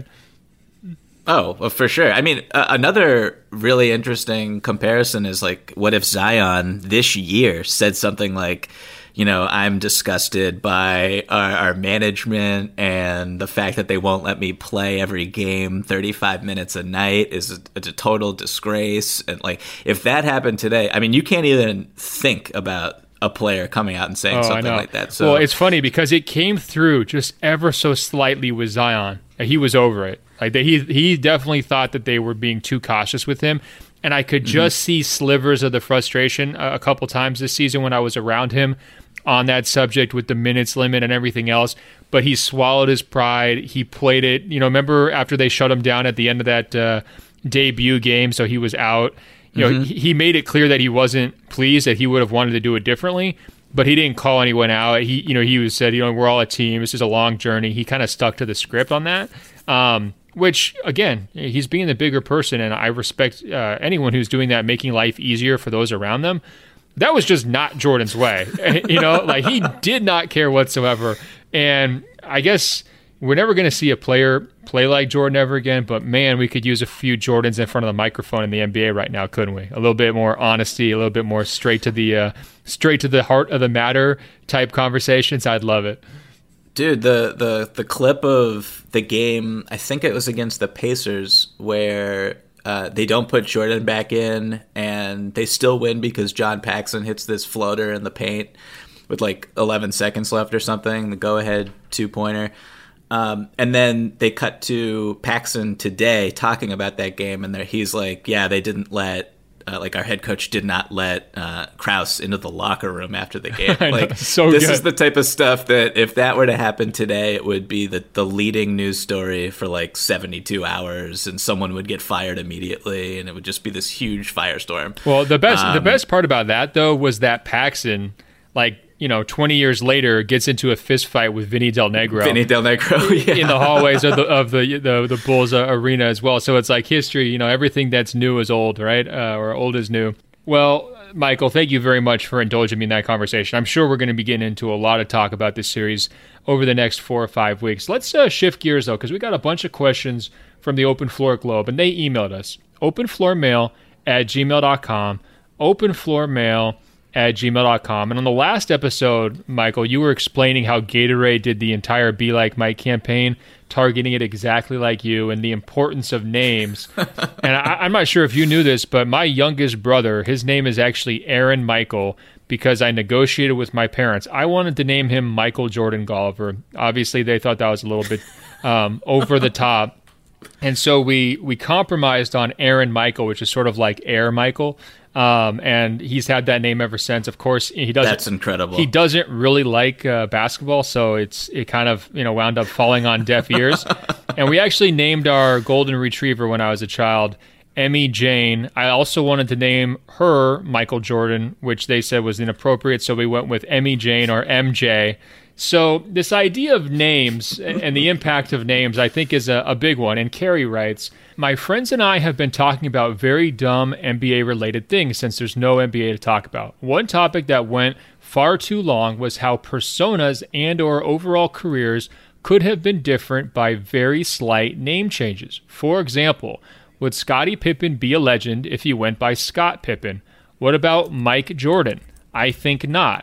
Oh, well, for sure. I mean, uh, another really interesting comparison is like, what if Zion this year said something like, you know, I'm disgusted by our, our management and the fact that they won't let me play every game thirty-five minutes a night is a, it's a total disgrace. And like, if that happened today, I mean, you can't even think about a player coming out and saying oh, something like that. So, well, it's funny because it came through just ever so slightly with Zion. He was over it. Like he he definitely thought that they were being too cautious with him. And I could just mm-hmm. see slivers of the frustration a, a couple times this season when I was around him on that subject with the minutes limit and everything else. But he swallowed his pride. He played it. You know, remember after they shut him down at the end of that uh, debut game, so he was out. You know, mm-hmm. he, he made it clear that he wasn't pleased, that he would have wanted to do it differently. But he didn't call anyone out. He, you know, he was said, you know, we're all a team. This is a long journey. He kind of stuck to the script on that. Um, which, again, he's being the bigger person, and I respect uh, anyone who's doing that, making life easier for those around them. That was just not Jordan's way. You know, like he did not care whatsoever. And I guess we're never going to see a player play like Jordan ever again, but man, we could use a few Jordans in front of the microphone in the N B A right now, couldn't we? A little bit more honesty, a little bit more straight to the uh, straight to the heart of the matter type conversations. I'd love it. Dude, the, the, the clip of the game, I think it was against the Pacers, where uh, they don't put Jordan back in, and they still win because John Paxson hits this floater in the paint with like eleven seconds left or something, the go-ahead two-pointer. Um, and then they cut to Paxson today talking about that game, and he's like, yeah, they didn't let Uh, like our head coach did not let uh, Krause into the locker room after the game. Like so this good. is the type of stuff that if that were to happen today, it would be the, the leading news story for like seventy-two hours, and someone would get fired immediately, and it would just be this huge firestorm. Well, the best um, the best part about that though was that Paxson, like, you know, twenty years later, gets into a fist fight with Vinny Del Negro. Vinny Del Negro, yeah. In the hallways of the of the the, the Bulls uh, arena as well. So it's like history. You know, everything that's new is old, right? Uh, or old is new. Well, Michael, thank you very much for indulging me in that conversation. I'm sure we're going to be getting into a lot of talk about this series over the next four or five weeks. Let's uh, shift gears, though, because we got a bunch of questions from the Open Floor Globe, and they emailed us. openfloormail at gmail dot com. openfloormail at gmail dot com. And on the last episode, Michael, you were explaining how Gatorade did the entire Be Like Mike campaign, targeting it exactly like you, and the importance of names. And I, I'm not sure if you knew this, but my youngest brother, his name is actually Aaron Michael, because I negotiated with my parents. I wanted to name him Michael Jordan Golliver. Obviously, they thought that was a little bit um, over the top. And so we we compromised on Aaron Michael, which is sort of like Air Michael. Um, and he's had that name ever since. Of course, he doesn't. That's incredible. He doesn't really like uh, basketball, so it's it kind of you know wound up falling on deaf ears. And we actually named our golden retriever when I was a child, Emmy Jane. I also wanted to name her Michael Jordan, which they said was inappropriate, so we went with Emmy Jane or M J. So this idea of names and the impact of names, I think, is a, a big one. And Carrie writes, my friends and I have been talking about very dumb N B A-related things since there's no N B A to talk about. One topic that went far too long was how personas and or overall careers could have been different by very slight name changes. For example, would Scottie Pippen be a legend if he went by Scott Pippen? What about Mike Jordan? I think not.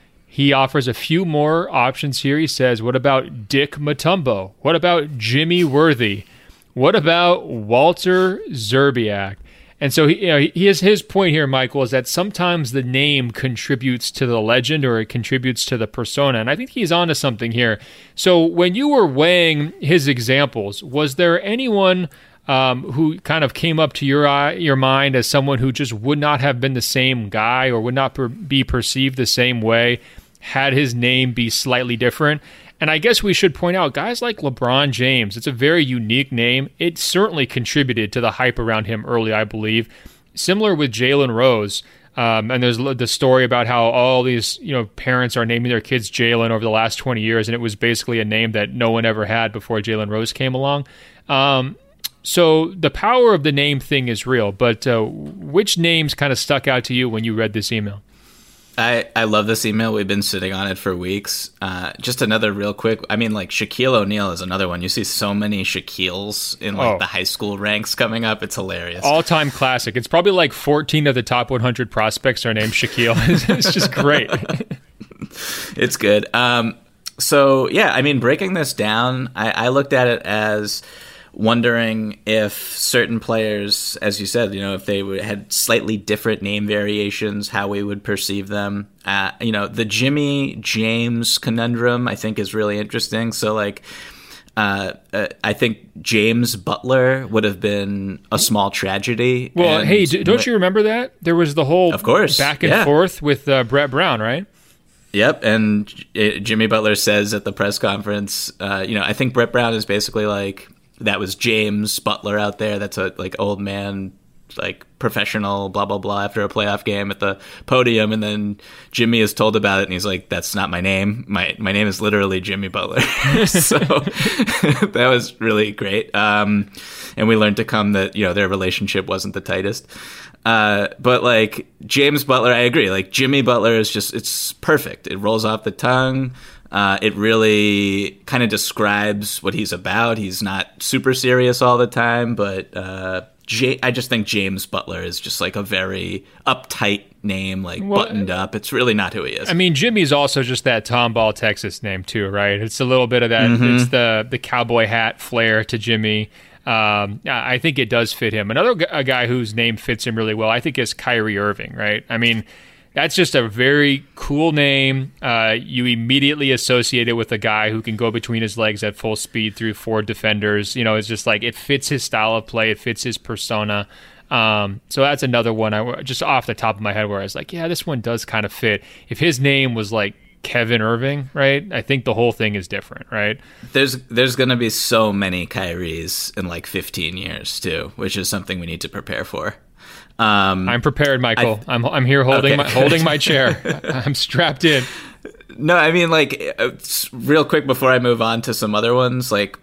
He offers a few more options here. He says, what about Dick Mutombo? What about Jimmy Worthy? What about Walter Zerbiak? And so he, you know, he has his point here, Michael, is that sometimes the name contributes to the legend or it contributes to the persona. And I think he's onto something here. So when you were weighing his examples, was there anyone um, who kind of came up to your eye, your mind as someone who just would not have been the same guy or would not per- be perceived the same way had his name be slightly different. And I guess we should point out, guys like LeBron James, it's a very unique name. It certainly contributed to the hype around him early, I believe. Similar with Jalen Rose. Um, and there's the story about how all these, you know, parents are naming their kids Jalen over the last twenty years, and it was basically a name that no one ever had before Jalen Rose came along. Um, so the power of the name thing is real, but uh, which names kind of stuck out to you when you read this email? I, I love this email. We've been sitting on it for weeks. Uh, just another real quick. I mean, like Shaquille O'Neal is another one. You see so many Shaquilles in like oh. the high school ranks coming up. It's hilarious. All-time classic. It's probably like fourteen of the top one hundred prospects are named Shaquille. It's just great. It's good. Um, so, yeah, I mean, breaking this down, I, I looked at it as wondering if certain players, as you said, you know, if they would, had slightly different name variations, how we would perceive them. Uh, you know, the Jimmy James conundrum, I think, is really interesting. So, like, uh, uh, I think James Butler would have been a small tragedy. Well, and, hey, d- don't you remember that? There was the whole of course, back and yeah. forth with uh, Brett Brown, right? Yep, and J- Jimmy Butler says at the press conference, uh, you know, I think Brett Brown is basically like, that was James Butler out there. That's a like old man, like professional, blah, blah, blah, after a playoff game at the podium. And then Jimmy is told about it, and he's like, that's not my name. My my name is literally Jimmy Butler. So that was really great. Um, and we learned to come that, you know, their relationship wasn't the tightest. Uh, but like James Butler, I agree. Like Jimmy Butler is just, it's perfect. It rolls off the tongue. Uh, it really kind of describes what he's about. He's not super serious all the time, but uh, J- I just think James Butler is just like a very uptight name, like well, buttoned up. It's really not who he is. I mean, Jimmy's also just that Tomball, Texas name too, right? It's a little bit of that. Mm-hmm. It's the the cowboy hat flair to Jimmy. Um, I think it does fit him. Another g- a guy whose name fits him really well, I think, is Kyrie Irving, right? I mean, that's just a very cool name. Uh, you immediately associate it with a guy who can go between his legs at full speed through four defenders. You know, it's just like it fits his style of play. It fits his persona. Um, so that's another one I just off the top of my head where I was like, yeah, this one does kind of fit. If his name was like Kevin Irving, right? I think the whole thing is different, right? There's there's going to be so many Kyries in like fifteen years too, which is something we need to prepare for. Um, I'm prepared, Michael. I, I'm I'm here holding okay, my holding my chair. I'm strapped in. No, I mean, like, real quick before I move on to some other ones, like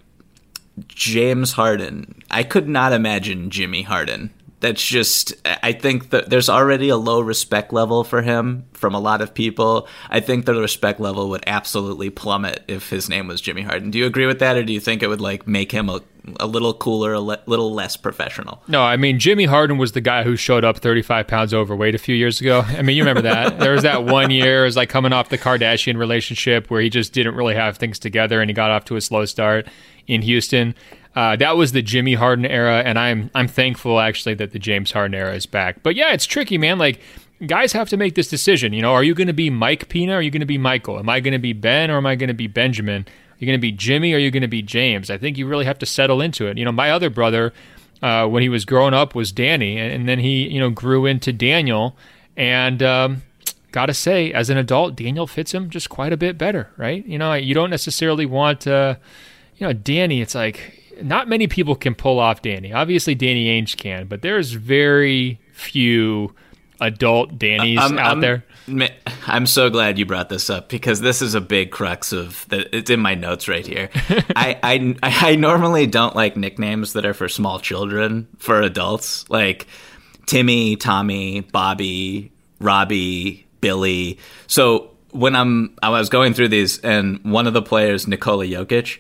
James Harden. I could not imagine Jimmy Harden. That's just, I think that there's already a low respect level for him from a lot of people. I think the respect level would absolutely plummet if his name was Jimmy Harden. Do you agree with that, or do you think it would like make him a, a little cooler, a le- little less professional? No, I mean, Jimmy Harden was the guy who showed up thirty-five pounds overweight a few years ago. I mean, you remember that. There was that one year, it was like coming off the Kardashian relationship where he just didn't really have things together and he got off to a slow start in Houston. Uh, that was the Jimmy Harden era, and I'm I'm thankful actually that the James Harden era is back. But yeah, it's tricky, man. Like, guys have to make this decision. You know, are you going to be Mike Pina? Or are you going to be Michael? Am I going to be Ben or am I going to be Benjamin? Are you going to be Jimmy or are you going to be James? I think you really have to settle into it. You know, my other brother, uh, when he was growing up, was Danny, and, and then he you know grew into Daniel. And um, gotta say, as an adult, Daniel fits him just quite a bit better, right? You know, you don't necessarily want, uh, you know, Danny. It's like, not many people can pull off Danny. Obviously, Danny Ainge can, but there's very few adult Dannys I'm, out I'm, there. I'm so glad you brought this up because this is a big crux of the, it's in my notes right here. I, I I normally don't like nicknames that are for small children for adults, like Timmy, Tommy, Bobby, Robbie, Billy. So when I'm I was going through these, and one of the players, Nikola Jokic,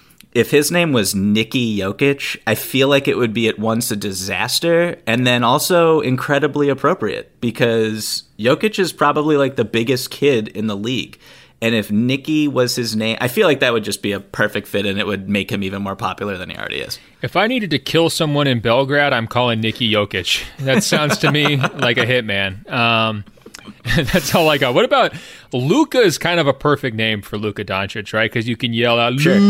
if his name was Nicky Jokic, I feel like it would be at once a disaster and then also incredibly appropriate because Jokic is probably like the biggest kid in the league. And if Nicky was his name, I feel like that would just be a perfect fit and it would make him even more popular than he already is. If I needed to kill someone in Belgrade, I'm calling Nicky Jokic. That sounds to me like a hitman. Um, That's all I got. What about Luka? Is kind of a perfect name for Luka Doncic, right? Because you can yell out sure.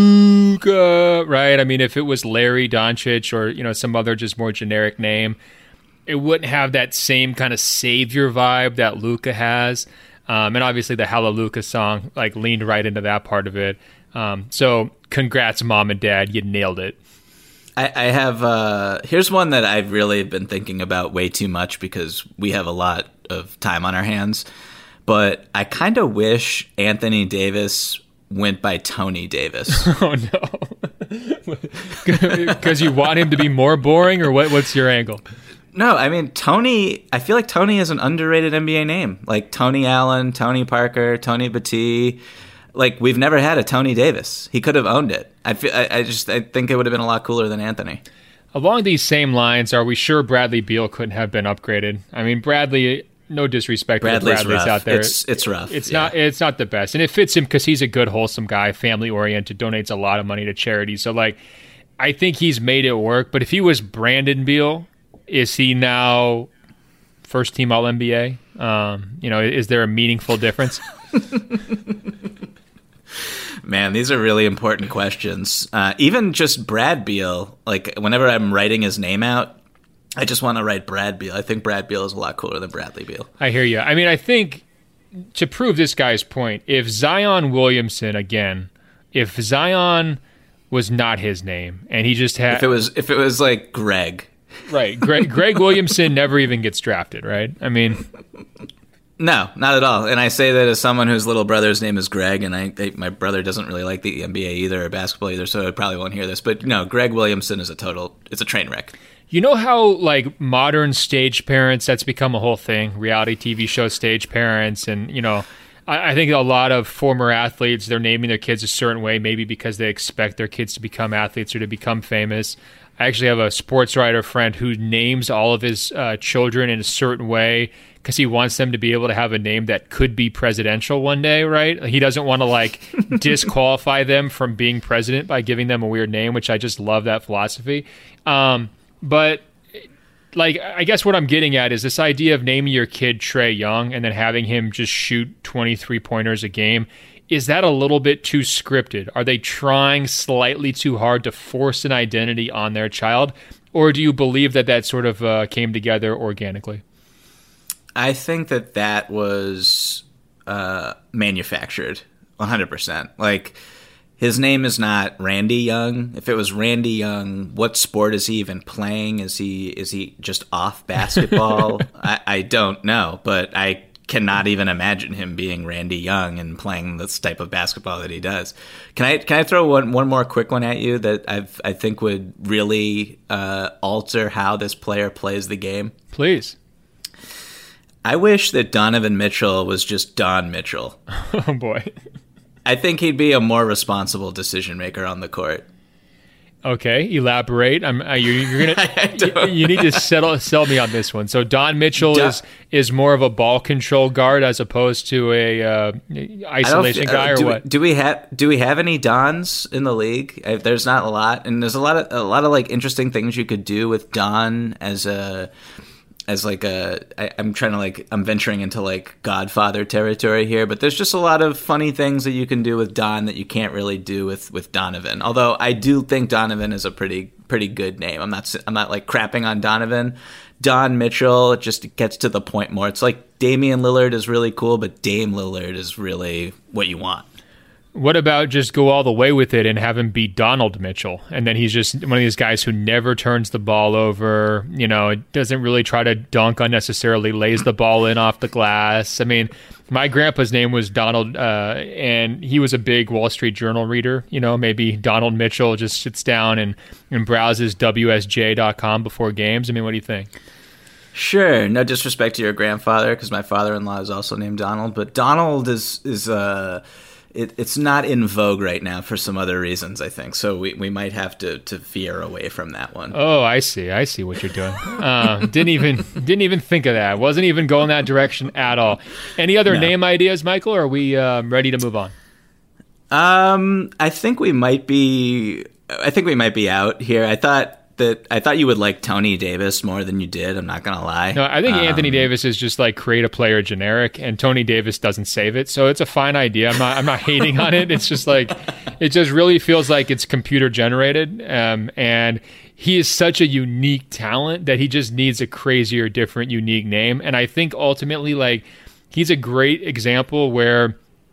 Luka, right? I mean, if it was Larry Doncic or you know some other just more generic name, it wouldn't have that same kind of savior vibe that Luka has. Um, and obviously the Hallelujah song like leaned right into that part of it. Um, so congrats, mom and dad, you nailed it. I, I have, uh, here's one that I've really been thinking about way too much because we have a lot of time on our hands. But I kind of wish Anthony Davis went by Tony Davis. Oh, no. Because you want him to be more boring, or what? What's your angle? No, I mean, Tony, I feel like Tony is an underrated N B A name. Like Tony Allen, Tony Parker, Tony Battie. Like, we've never had a Tony Davis. He could have owned it. I, feel, I, I just I think it would have been a lot cooler than Anthony. Along these same lines, are we sure Bradley Beal couldn't have been upgraded? I mean, Bradley... No disrespect to the Bradleys rough. out there. It's it's rough. It's yeah. not it's not the best. And it fits him because he's a good, wholesome guy, family oriented, donates a lot of money to charity. So like I think he's made it work. But if he was Brandon Beal, is he now first team all N B A? Um, you know, is there a meaningful difference? Man, these are really important questions. Uh, even just Brad Beal, like whenever I'm writing his name out, I just want to write Brad Beal. I think Brad Beal is a lot cooler than Bradley Beal. I hear you. I mean, I think to prove this guy's point, if Zion Williamson, again, if Zion was not his name and he just had... If it was, if it was like Greg. Right. Greg, Greg Williamson never even gets drafted, right? I mean... No, not at all. And I say that as someone whose little brother's name is Greg, and I, I my brother doesn't really like the N B A either or basketball either, so I probably won't hear this. But no, Greg Williamson is a total... It's a train wreck. You know how, like, modern stage parents, that's become a whole thing, reality T V show stage parents, and, you know, I, I think a lot of former athletes, they're naming their kids a certain way, maybe because they expect their kids to become athletes or to become famous. I actually have a sports writer friend who names all of his uh, children in a certain way because he wants them to be able to have a name that could be presidential one day, right? He doesn't want to, like, disqualify them from being president by giving them a weird name, which I just love that philosophy. Um But, like, I guess what I'm getting at is this idea of naming your kid Trae Young and then having him just shoot twenty-three pointers a game. Is that a little bit too scripted? Are they trying slightly too hard to force an identity on their child? Or do you believe that that sort of uh, came together organically? I think that that was uh, manufactured one hundred percent. Like... His name is not Randy Young. If it was Randy Young, what sport is he even playing? Is he is he just off basketball? I, I don't know, but I cannot even imagine him being Randy Young and playing this type of basketball that he does. Can I can I throw one one more quick one at you that I've, I think would really uh, alter how this player plays the game? Please. I wish that Donovan Mitchell was just Don Mitchell. Oh boy. I think he'd be a more responsible decision maker on the court. Okay, elaborate. I'm. Uh, you're, you're gonna. you, you need to settle sell me on this one. So Don Mitchell Don, is is more of a ball control guard as opposed to a uh, isolation guy, or do what? We, do we have Do we have any Dons in the league? I, there's not a lot, and there's a lot of a lot of like interesting things you could do with Don as a. As like a, I, I'm trying to like, I'm venturing into like Godfather territory here, but there's just a lot of funny things that you can do with Don that you can't really do with, with Donovan. Although I do think Donovan is a pretty, pretty good name. I'm not, I'm not like crapping on Donovan. Don Mitchell, it just gets to the point more. It's like Damian Lillard is really cool, but Dame Lillard is really what you want. What about just go all the way with it and have him be Donald Mitchell? And then he's just one of these guys who never turns the ball over, you know, doesn't really try to dunk unnecessarily, lays the ball in off the glass. I mean, my grandpa's name was Donald, uh, and he was a big Wall Street Journal reader. You know, maybe Donald Mitchell just sits down and, and browses W S J dot com before games. I mean, what do you think? Sure. No disrespect to your grandfather, because my father-in-law is also named Donald, but Donald is, is uh, it, it's not in vogue right now for some other reasons, I think. So we, we might have to, to veer away from that one. Oh, I see. I see what you're doing. Uh, didn't even didn't even think of that. Wasn't even going that direction at all. Any other no. name ideas, Michael, or are we um, ready to move on? Um, I think we might be I think we might be out here. I thought that I thought you would like Tony Davis more than you did. I'm not gonna lie. No, I think um, Anthony Davis is just like create a player generic, and Tony Davis doesn't save it. So it's a fine idea. I'm not. I'm not hating on it. It's just like it just really feels like it's computer generated, um, and he is such a unique talent that he just needs a crazier, different, unique name. And I think ultimately, like he's a great example where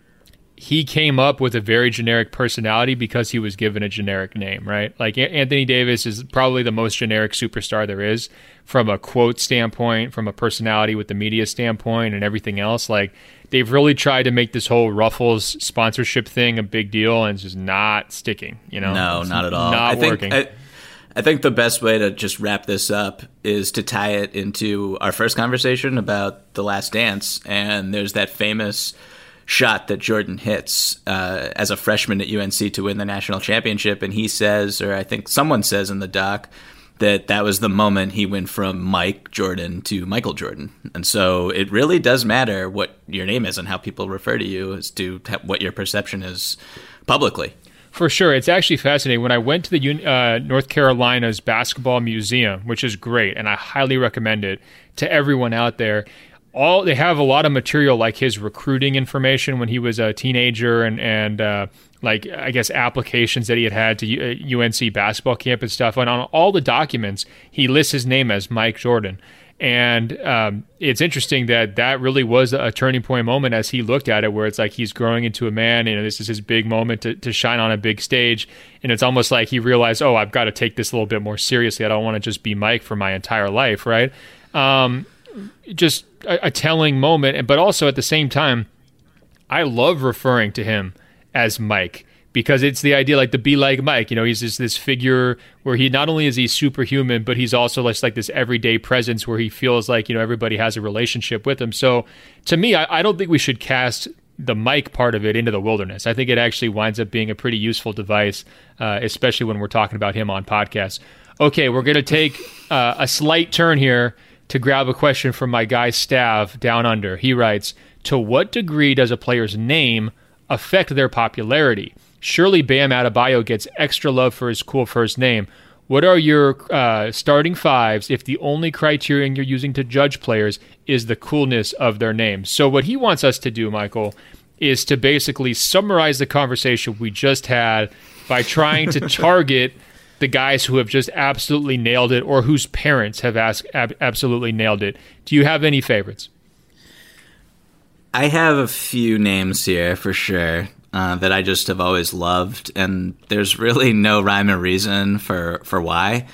he came up with a very generic personality because he was given a generic name, right? Like Anthony Davis is probably the most generic superstar there is from a quote standpoint, from a personality with the media standpoint and everything else. Like they've really tried to make this whole Ruffles sponsorship thing a big deal, and it's just not sticking, you know? No, it's not at all. Not I think, working. I, I think the best way to just wrap this up is to tie it into our first conversation about The Last Dance. And there's that famous shot that Jordan hits uh, as a freshman at U N C to win the national championship. And he says, or I think someone says in the doc, that that was the moment he went from Mike Jordan to Michael Jordan. And so it really does matter what your name is and how people refer to you as to what your perception is publicly. For sure. It's actually fascinating. When I went to the uh, North Carolina's basketball museum, which is great, and I highly recommend it to everyone out there, all they have a lot of material like his recruiting information when he was a teenager and, and uh, like, I guess, applications that he had had to U- U N C basketball camp and stuff. And on all the documents, he lists his name as Mike Jordan. And um, it's interesting that that really was a turning point moment as he looked at it, where it's like he's growing into a man, and this is his big moment to, to shine on a big stage. And it's almost like he realized, oh, I've got to take this a little bit more seriously. I don't want to just be Mike for my entire life, right? Um, just a, a telling moment. But also at the same time, I love referring to him as Mike, because it's the idea like the be like Mike, you know, he's just this figure where he not only is he superhuman, but he's also just like this everyday presence where he feels like, you know, everybody has a relationship with him. So to me, I, I don't think we should cast the Mike part of it into the wilderness. I think it actually winds up being a pretty useful device, uh, especially when we're talking about him on podcasts. Okay, we're going to take uh, a slight turn here to grab a question from my guy Stav down under. He writes, to what degree does a player's name affect their popularity? Surely Bam Adebayo gets extra love for his cool first name. What are your uh, starting fives if the only criterion you're using to judge players is the coolness of their names? So what he wants us to do, Michael, is to basically summarize the conversation we just had by trying to target the guys who have just absolutely nailed it or whose parents have asked, ab- absolutely nailed it. Do you have any favorites? I have a few names here for sure uh, that I just have always loved, and there's really no rhyme or reason for, for why.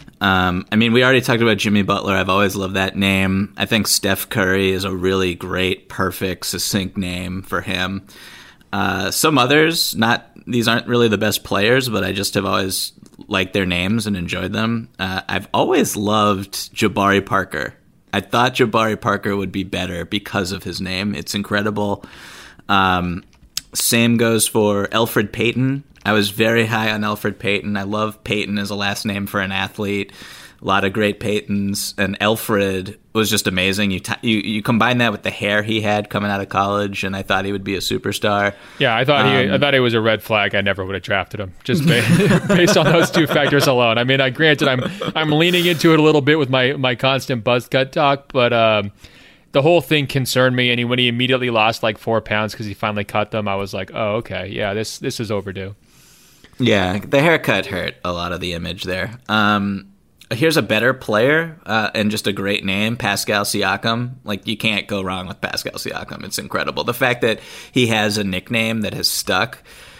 Um, I mean, we already talked about Jimmy Butler. I've always loved that name. I think Steph Curry is a really great, perfect, succinct name for him. Uh, some others, not these aren't really the best players, but I just have always liked their names and enjoyed them. Uh, I've always loved Jabari Parker. I thought Jabari Parker would be better because of his name. It's incredible. Um, same goes for Elfrid Payton. I was very high on Elfrid Payton. I love Payton as a last name for an athlete. A lot of great Paytons. And Elfrid was just amazing. You, t- you you combine that with the hair he had coming out of college, and I thought he would be a superstar. Yeah, I thought he, um, I thought it was a red flag. I never would have drafted him just based, based on those two factors alone. I mean, I granted I'm I'm leaning into it a little bit with my my constant buzz cut talk, but um, the whole thing concerned me. And he, when he immediately lost like four pounds because he finally cut them, I was like, oh, okay, yeah, this this is overdue. Yeah, the haircut hurt a lot of the image there. Um, here's a better player uh, and just a great name, Pascal Siakam. Like, you can't go wrong with Pascal Siakam. It's incredible. The fact that he has a nickname that has stuck,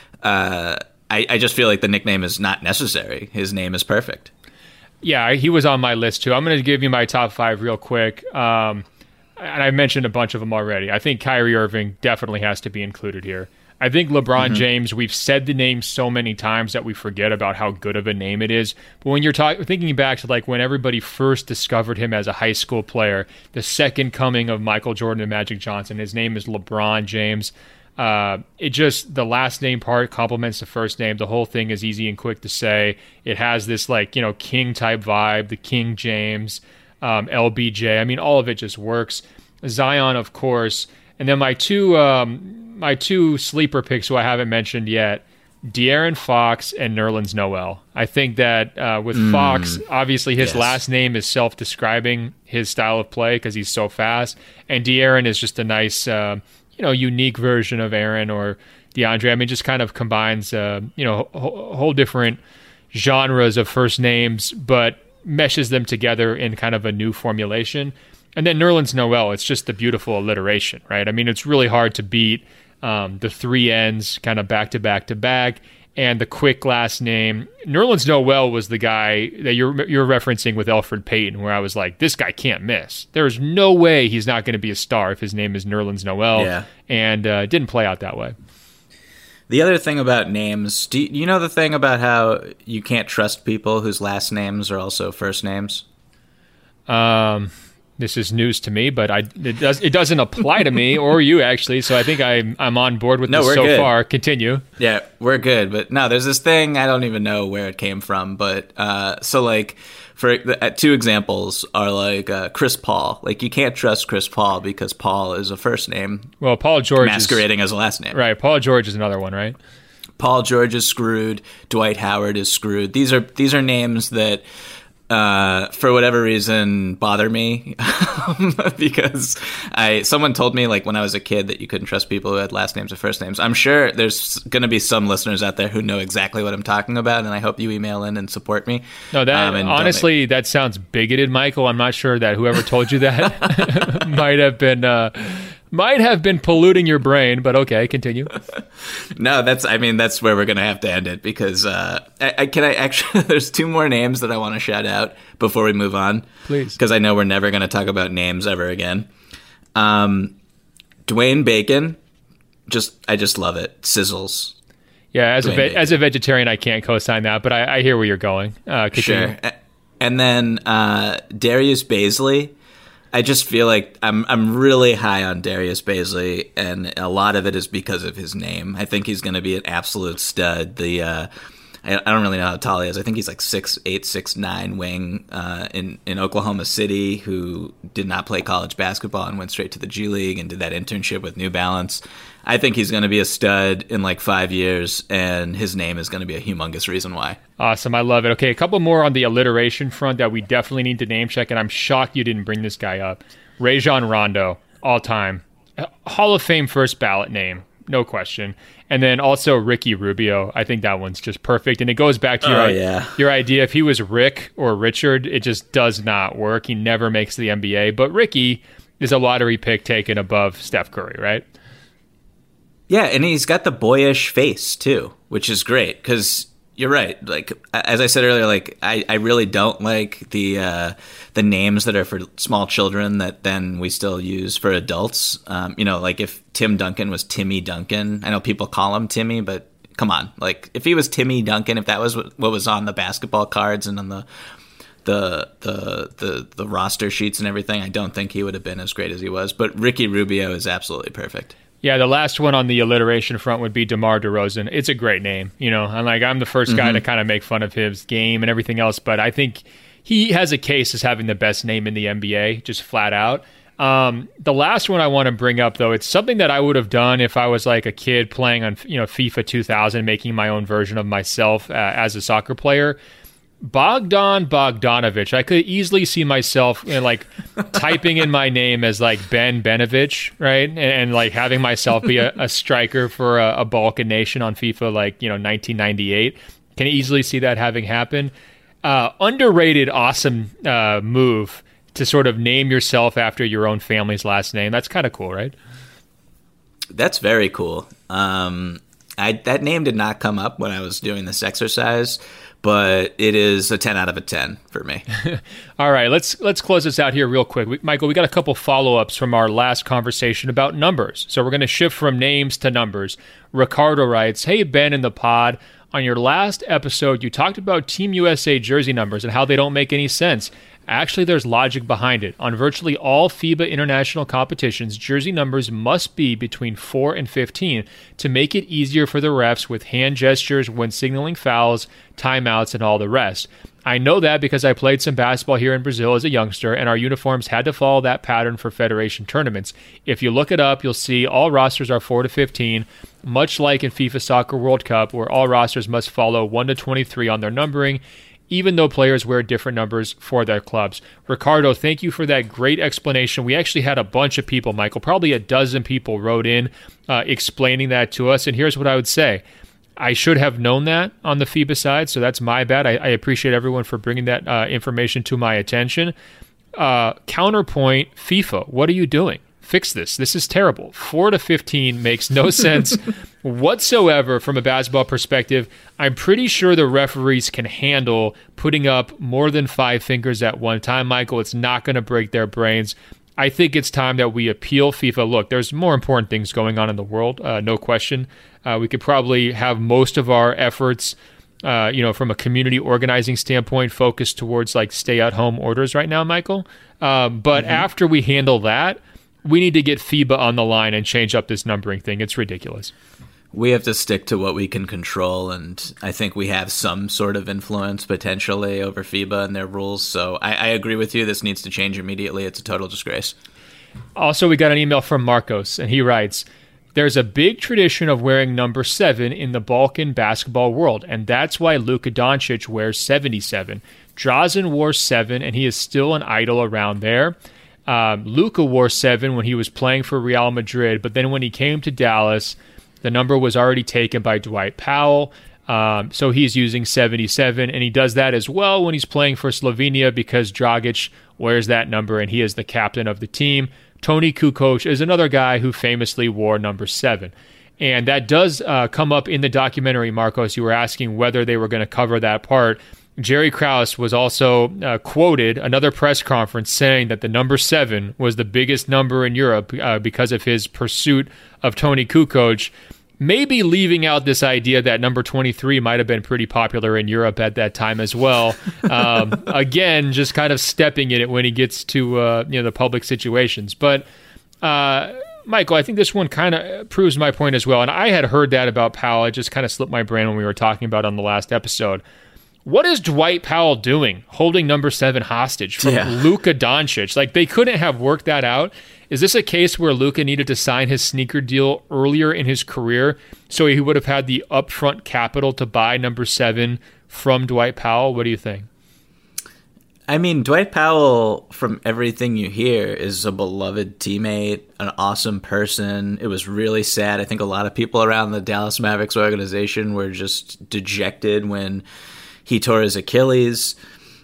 uh, I, I just feel like the nickname is not necessary. His name is perfect. Yeah, he was on my list too. I'm going to give you my top five real quick. Um, and I mentioned a bunch of them already. I think Kyrie Irving definitely has to be included here. I think LeBron mm-hmm. James, we've said the name so many times that we forget about how good of a name it is. But when you're talk- thinking back to like when everybody first discovered him as a high school player, the second coming of Michael Jordan and Magic Johnson, his name is LeBron James. Uh, it just, the last name part complements the first name. The whole thing is easy and quick to say. It has this like, you know, King type vibe, the King James, um, L B J. I mean, all of it just works. Zion, of course. And then my two... Um, My two sleeper picks who I haven't mentioned yet, De'Aaron Fox and Nerlens Noel. I think that uh, with mm, Fox, obviously his yes. last name is self-describing his style of play because he's so fast. And De'Aaron is just a nice, uh, you know, unique version of Aaron or DeAndre. I mean, just kind of combines, uh, you know, a whole different genres of first names, but meshes them together in kind of a new formulation. And then Nerlens Noel, it's just the beautiful alliteration, right? I mean, it's really hard to beat um, the three N's kind of back to back to back. And the quick last name, Nerlens Noel was the guy that you're you're referencing with Elfrid Payton, where I was like, this guy can't miss. There's no way he's not going to be a star if his name is Nerlens Noel. Yeah. And uh, it didn't play out that way. The other thing about names, do you, you know the thing about how you can't trust people whose last names are also first names? Um, this is news to me, but I it does it doesn't apply to me or you actually. So I think I'm I'm on board with no, this we're so good. far. Continue. Yeah, we're good. But no, there's this thing, I don't even know where it came from. But uh, so like, for uh, two examples are like uh, Chris Paul. Like you can't trust Chris Paul because Paul is a first name. Well, Paul George masquerading is, as a last name. Right. Paul George is another one, right? Paul George is screwed. Dwight Howard is screwed. These are these are names that, uh, for whatever reason, bother me because I someone told me like when I was a kid that you couldn't trust people who had last names or first names. I'm sure there's going to be some listeners out there who know exactly what I'm talking about, and I hope you email in and support me. No, that um, honestly, make... that sounds bigoted, Michael. I'm not sure that whoever told you that might have been. Uh, Might have been polluting your brain, but okay, continue. No, that's, I mean, that's where we're going to have to end it because, uh, I, I can I actually, there's two more names that I want to shout out before we move on. Please. Because I know we're never going to talk about names ever again. Um, Dwayne Bacon, just, I just love it. Sizzles. Yeah, as Dwayne a ve- Bacon. as a vegetarian, I can't co-sign that, but I, I hear where you're going. Uh, continue. Sure. And then, uh, Darius Baisley. I just feel like I'm I'm really high on Darius Baisley, and a lot of it is because of his name. I think he's going to be an absolute stud. The uh, I, I don't really know how tall he is. I think he's like six eight, six nine wing uh, in in Oklahoma City, who did not play college basketball and went straight to the G League and did that internship with New Balance. I think he's going to be a stud in like five years, and his name is going to be a humongous reason why. Awesome. I love it. Okay, a couple more on the alliteration front that we definitely need to name check, and I'm shocked you didn't bring this guy up. Rajon Rondo, all time. Hall of Fame first ballot name, no question. And then also Ricky Rubio. I think that one's just perfect. And it goes back to your, oh, yeah. your idea. If he was Rick or Richard, it just does not work. He never makes the N B A. But Ricky is a lottery pick taken above Steph Curry, right? Yeah, and he's got the boyish face, too, which is great, because you're right. Like, as I said earlier, like, I, I really don't like the uh, the names that are for small children that then we still use for adults. Um, you know, like if Tim Duncan was Timmy Duncan. I know people call him Timmy, but come on. Like, if he was Timmy Duncan, if that was what, what was on the basketball cards and on the the the the the roster sheets and everything, I don't think he would have been as great as he was. But Ricky Rubio is absolutely perfect. Yeah, the last one on the alliteration front would be DeMar DeRozan. It's a great name, you know. I'm like I'm the first mm-hmm. guy to kind of make fun of his game and everything else, but I think he has a case as having the best name in the N B A, just flat out. Um, the last one I want to bring up, though, it's something that I would have done if I was like a kid playing on, you know, FIFA two thousand, making my own version of myself uh, as a soccer player. Bogdan Bogdanovic. I could easily see myself, you know, like typing in my name as like Ben Benovich, right? And, and like having myself be a, a striker for a, a Balkan nation on FIFA, like, you know, nineteen ninety-eight. Can easily see that having happen. Uh, underrated, awesome uh, move to sort of name yourself after your own family's last name. That's kind of cool, right? That's very cool. Um, I, that name did not come up when I was doing this exercise, but it is a ten out of a ten for me. All right, let's let's close this out here real quick. We, Michael, we got a couple follow-ups from our last conversation about numbers. So we're going to shift from names to numbers. Ricardo writes, "Hey, Ben in the pod, on your last episode, you talked about Team U S A jersey numbers and how they don't make any sense. Actually, there's logic behind it. On virtually all FIBA international competitions, jersey numbers must be between four and fifteen to make it easier for the refs with hand gestures when signaling fouls, timeouts, and all the rest. I know that because I played some basketball here in Brazil as a youngster, and our uniforms had to follow that pattern for federation tournaments. If you look it up, you'll see all rosters are four to fifteen, much like in FIFA Soccer World Cup, where all rosters must follow one to twenty-three on their numbering, even though players wear different numbers for their clubs." Ricardo, thank you for that great explanation. We actually had a bunch of people, Michael, probably a dozen people wrote in uh, explaining that to us, and here's what I would say. I should have known that on the FIBA side, so that's my bad. I, I appreciate everyone for bringing that uh, information to my attention. Uh, counterpoint, FIFA, what are you doing? Fix this. This is terrible. four to fifteen makes no sense whatsoever from a basketball perspective. I'm pretty sure the referees can handle putting up more than five fingers at one time, Michael. It's not going to break their brains. I think it's time that we appeal FIFA. Look, there's more important things going on in the world, uh, no question. Uh, we could probably have most of our efforts, uh, you know, from a community organizing standpoint, focused towards like stay-at-home orders right now, Michael. Um, but mm-hmm. after we handle that, we need to get FIBA on the line and change up this numbering thing. It's ridiculous. We have to stick to what we can control, and I think we have some sort of influence potentially over FIBA and their rules. So I, I agree with you. This needs to change immediately. It's a total disgrace. Also, we got an email from Marcos, and he writes, there's a big tradition of wearing number seven in the Balkan basketball world, and that's why Luka Doncic wears seventy-seven. Drazen wore seven, and he is still an idol around there. Um, Luka wore seven when he was playing for Real Madrid, but then when he came to Dallas, the number was already taken by Dwight Powell. Um, so he's using seventy-seven, and he does that as well when he's playing for Slovenia because Dragic wears that number, and he is the captain of the team. Toni Kukoc is another guy who famously wore number seven. And that does uh, come up in the documentary, Marcos. You were asking whether they were going to cover that part. Jerry Krause was also uh, quoted another press conference saying that the number seven was the biggest number in Europe uh, because of his pursuit of Toni Kukoc, maybe leaving out this idea that number twenty-three might have been pretty popular in Europe at that time as well. Um, again, just kind of stepping in it when he gets to uh, you know the public situations. But uh, Michael, I think this one kind of proves my point as well. And I had heard that about Powell. It just kind of slipped my brain when we were talking about it on the last episode. What is Dwight Powell doing holding number seven hostage from yeah. Luka Doncic? Like, they couldn't have worked that out. Is this a case where Luka needed to sign his sneaker deal earlier in his career so he would have had the upfront capital to buy number seven from Dwight Powell? What do you think? I mean, Dwight Powell, from everything you hear, is a beloved teammate, an awesome person. It was really sad. I think a lot of people around the Dallas Mavericks organization were just dejected when he tore his Achilles.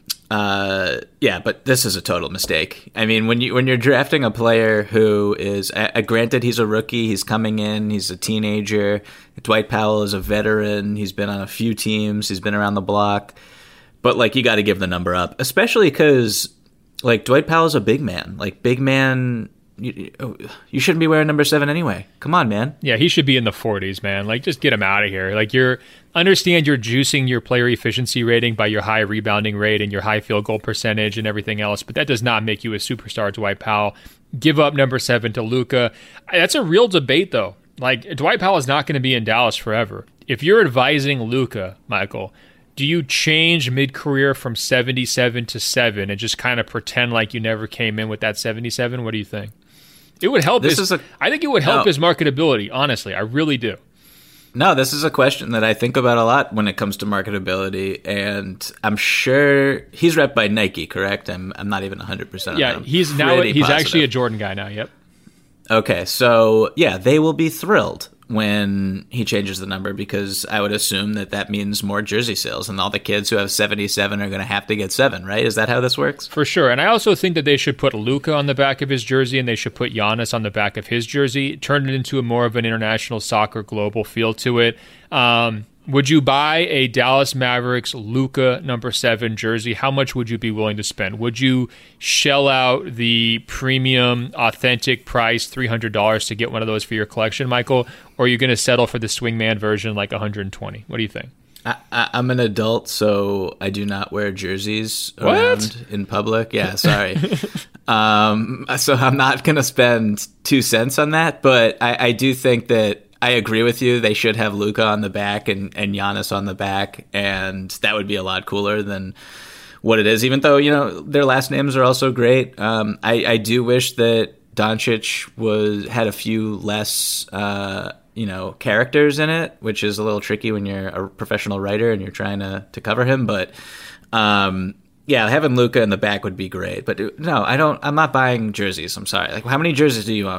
Uh, yeah, but this is a total mistake. I mean, when you when you're drafting a player who is, uh, granted, he's a rookie, he's coming in, he's a teenager. Dwight Powell is a veteran. He's been on a few teams. He's been around the block. But like, you got to give the number up, especially because like Dwight Powell's a big man. Like big man. You, you shouldn't be wearing number seven anyway. Come on, man. Yeah, he should be in the forties, man. Like, just get him out of here. Like, you're understand you're juicing your player efficiency rating by your high rebounding rate and your high field goal percentage and everything else, but that does not make you a superstar, Dwight Powell. Give up number seven to Luka. That's a real debate, though. Like, Dwight Powell is not going to be in Dallas forever. If you're advising Luka, Michael, do you change mid-career from seventy-seven to seven and just kind of pretend like you never came in with that seventy-seven? What do you think? It would help this his, is a, I think it would help no. his marketability, honestly. I really do. No, this is a question that I think about a lot when it comes to marketability, and I'm sure he's repped by Nike, correct? I'm I'm not even one hundred percent Yeah, on he's now he's positive. Actually a Jordan guy now, yep. Okay, so yeah, they will be thrilled when he changes the number because I would assume that that means more jersey sales and all the kids who have seventy-seven are going to have to get seven, right? Is that how this works? For sure. And I also think that they should put Luka on the back of his jersey and they should put Giannis on the back of his jersey, turn it into a more of an international soccer global feel to it. Um, would you buy a Dallas Mavericks Luka number seven jersey? How much would you be willing to spend? Would you shell out the premium, authentic price, three hundred dollars to get one of those for your collection, Michael? Or are you going to settle for the swingman version like one hundred twenty? What do you think? I, I, I'm an adult, so I do not wear jerseys what? around in public. Yeah, sorry. um, so I'm not going to spend two cents on that, but I, I do think that I agree with you. They should have Luka on the back and, and Giannis on the back, and that would be a lot cooler than what it is, even though, you know, their last names are also great. Um, I, I do wish that Doncic was had a few less, uh, you know, characters in it, which is a little tricky when you're a professional writer and you're trying to, to cover him. But, um, yeah, having Luka in the back would be great. But no, I don't. I'm not buying jerseys. I'm sorry. Like, how many jerseys do you own?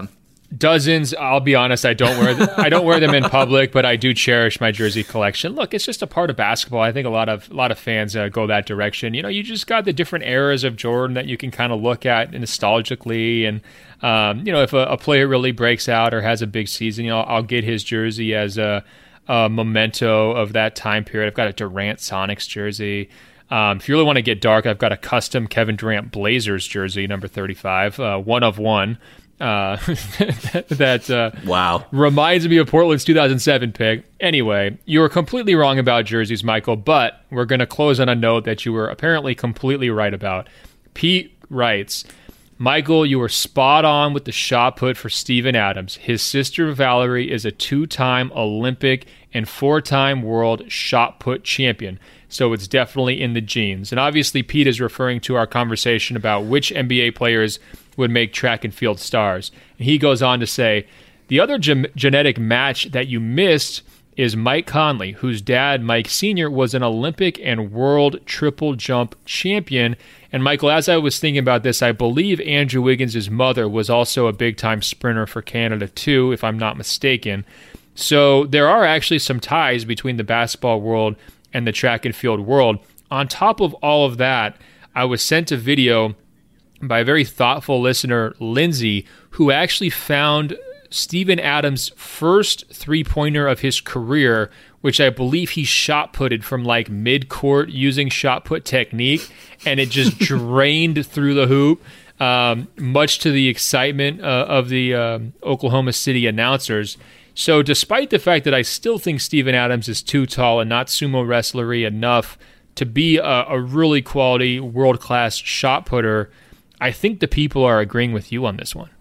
Dozens. I'll be honest, I don't wear them, I don't wear them in public, but I do cherish my jersey collection. Look, it's just a part of basketball. I think a lot of a lot of fans uh, go that direction. You know, you just got the different eras of Jordan that you can kind of look at nostalgically, and um, you know, if a, a player really breaks out or has a big season, you know, I'll get his jersey as a, a memento of that time period. I've got a Durant Sonics jersey. Um, if you really want to get dark, I've got a custom Kevin Durant Blazers jersey, number thirty-five, uh, one of one. Uh, that uh, wow reminds me of Portland's two thousand seven pick. Anyway, you were completely wrong about jerseys, Michael, but we're going to close on a note that you were apparently completely right about. Pete writes, Michael, you were spot on with the shot put for Steven Adams. His sister Valerie is a two-time Olympic and four-time world shot put champion, so it's definitely in the genes. And obviously, Pete is referring to our conversation about which N B A players would make track and field stars. And he goes on to say, the other ge- genetic match that you missed is Mike Conley, whose dad, Mike Senior, was an Olympic and world triple jump champion. And Michael, as I was thinking about this, I believe Andrew Wiggins' mother was also a big-time sprinter for Canada too, if I'm not mistaken. So there are actually some ties between the basketball world and the track and field world. On top of all of that, I was sent a video by a very thoughtful listener, Lindsay, who actually found Steven Adams' first three-pointer of his career, which I believe he shot-putted from like mid-court using shot-put technique, and it just drained through the hoop, um, much to the excitement uh, of the um, Oklahoma City announcers. So despite the fact that I still think Steven Adams is too tall and not sumo wrestlery enough to be a, a really quality world-class shot-putter, I think the people are agreeing with you on this one.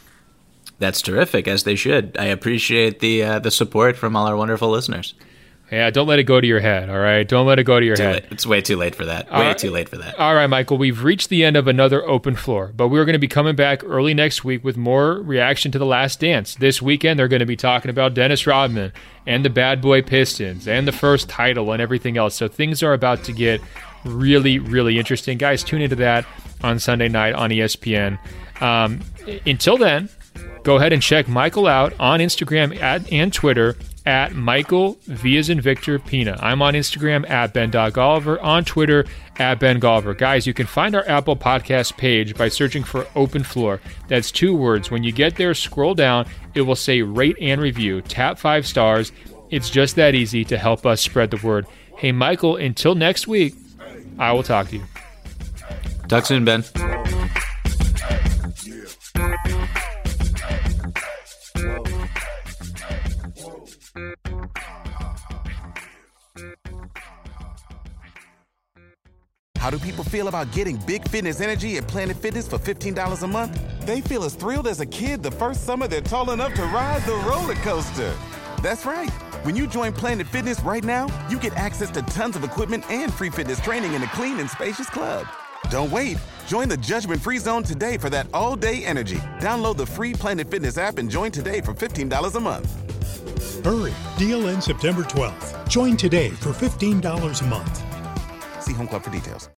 That's terrific, as they should. I appreciate the uh, the support from all our wonderful listeners. Yeah, don't let it go to your head, all right? Don't let it go to your too head. Late. It's way too late for that. All way right. too late for that. All right, Michael, we've reached the end of another open floor, but we're going to be coming back early next week with more reaction to The Last Dance. This weekend, they're going to be talking about Dennis Rodman and the Bad Boy Pistons and the first title and everything else. So things are about to get really, really interesting. Guys, tune into that on Sunday night on E S P N. Um, until then, go ahead and check Michael out on Instagram at, and Twitter at Michael V as in Victor Pina. I'm on Instagram at Ben.Golliver, on Twitter at Ben Golliver. Guys, you can find our Apple Podcast page by searching for Open Floor. That's two words. When you get there, scroll down. It will say rate and review. Tap five stars. It's just that easy to help us spread the word. Hey, Michael, until next week, I will talk to you. Talk soon, Ben. How do people feel about getting Big Fitness Energy at Planet Fitness for fifteen dollars a month? They feel as thrilled as a kid the first summer they're tall enough to ride the roller coaster. That's right. When you join Planet Fitness right now, you get access to tons of equipment and free fitness training in a clean and spacious club. Don't wait. Join the judgment-free zone today for that all-day energy. Download the free Planet Fitness app and join today for fifteen dollars a month. Hurry. Deal ends September twelfth. Join today for fifteen dollars a month. See Home Club for details.